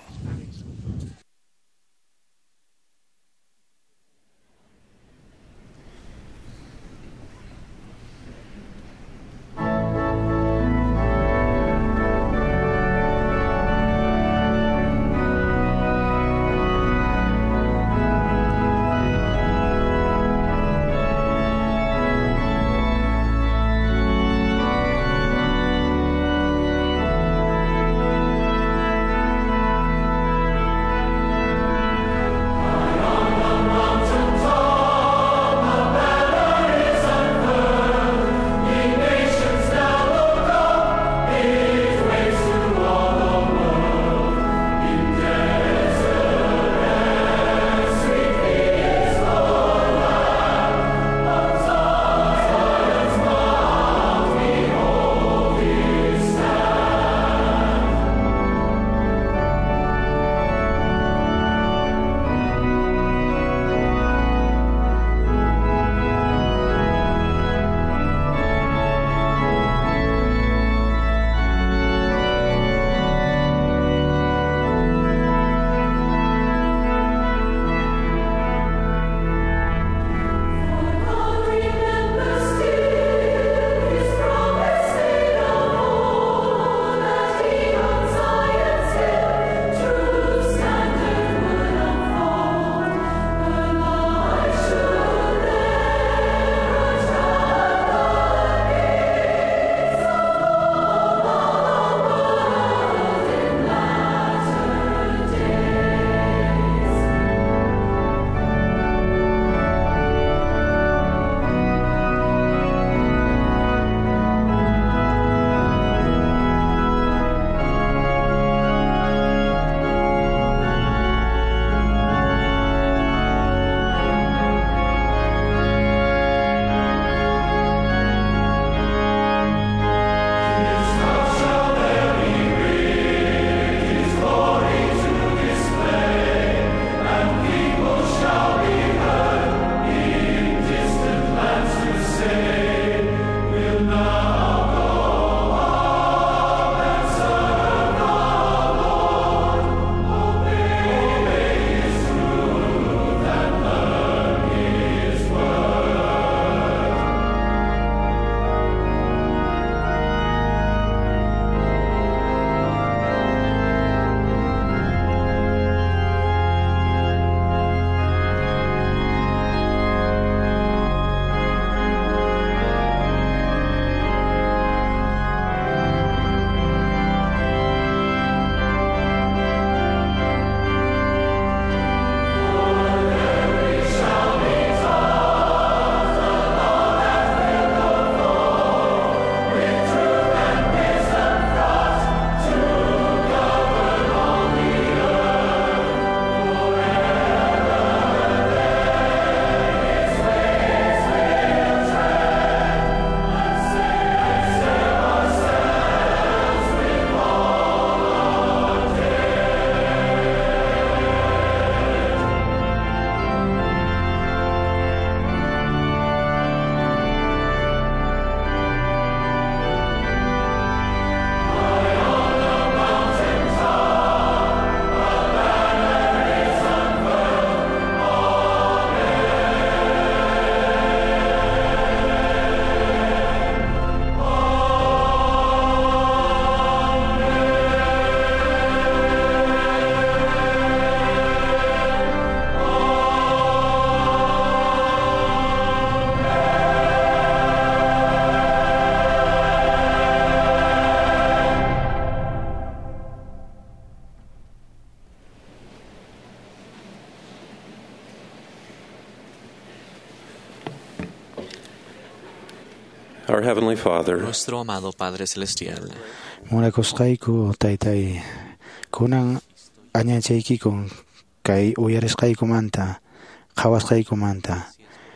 Our Heavenly Father, Nuestro amado Padre Celestial, muna kusqayku taytay kunan añachaykikun kay uyarisqaykumanta qhawasqaykumanta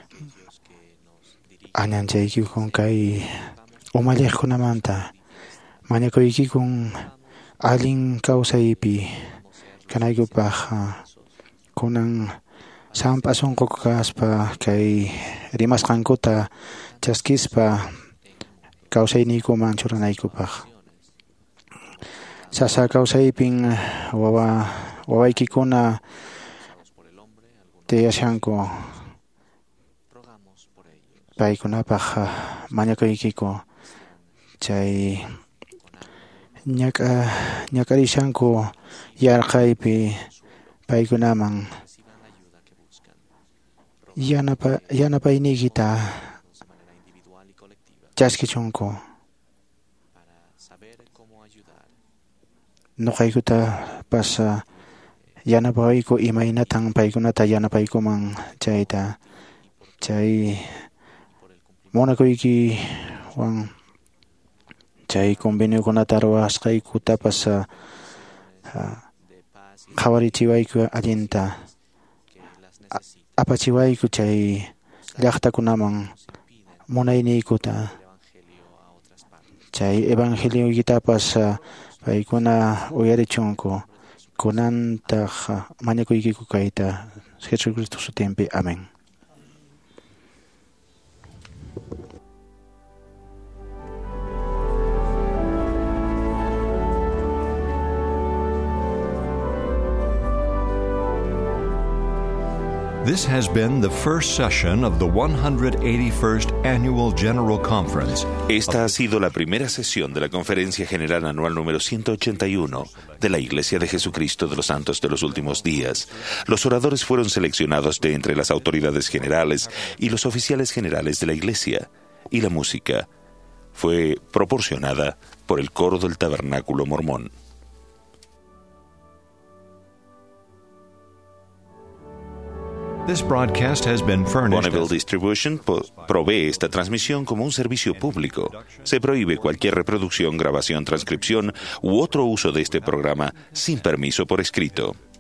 añanchaykikun kay umalliqkunamanta mañakuykikun allin kawsaypi kanaykupaq kunan sampa sunqu kaspa kay rimasqankuta chaskispa kawsayniykuman churanaykupaq sasa kawsaypin wawa wawaykikuna tiyashanku paykunapaq mañakuykiku chay ñaka ñakarishanku yarqaypi paykunaman yanapa yanapaynikita chaskichunku nuqaykuta pasa yanapawayku imaynatan paykunata yanapaykuman chayta chay munakuykiwan chay conveniokunata ruwasqaykutapas qhawarichiwayku allinta apachiwayku chay llaqtakunaman munayniykuta chay evangelioykitapas paykuna uyarichunku kunantaq mañakuykiku kayta Jesucristo sutinpi. Amén. This has been the first session of the one hundred eighty-first Annual General Conference. Esta ha sido la primera sesión de la Conferencia General Anual número ciento ochenta y uno de la Iglesia de Jesucristo de los Santos de los Últimos Días. Los oradores fueron seleccionados de entre las autoridades generales y los oficiales generales de la Iglesia, y la música fue proporcionada por el coro del Tabernáculo Mormón. This broadcast has been furnished. Bonneville Distribution provee esta transmisión como un servicio público. Se prohíbe cualquier reproducción, grabación, transcripción u otro uso de este programa sin permiso por escrito.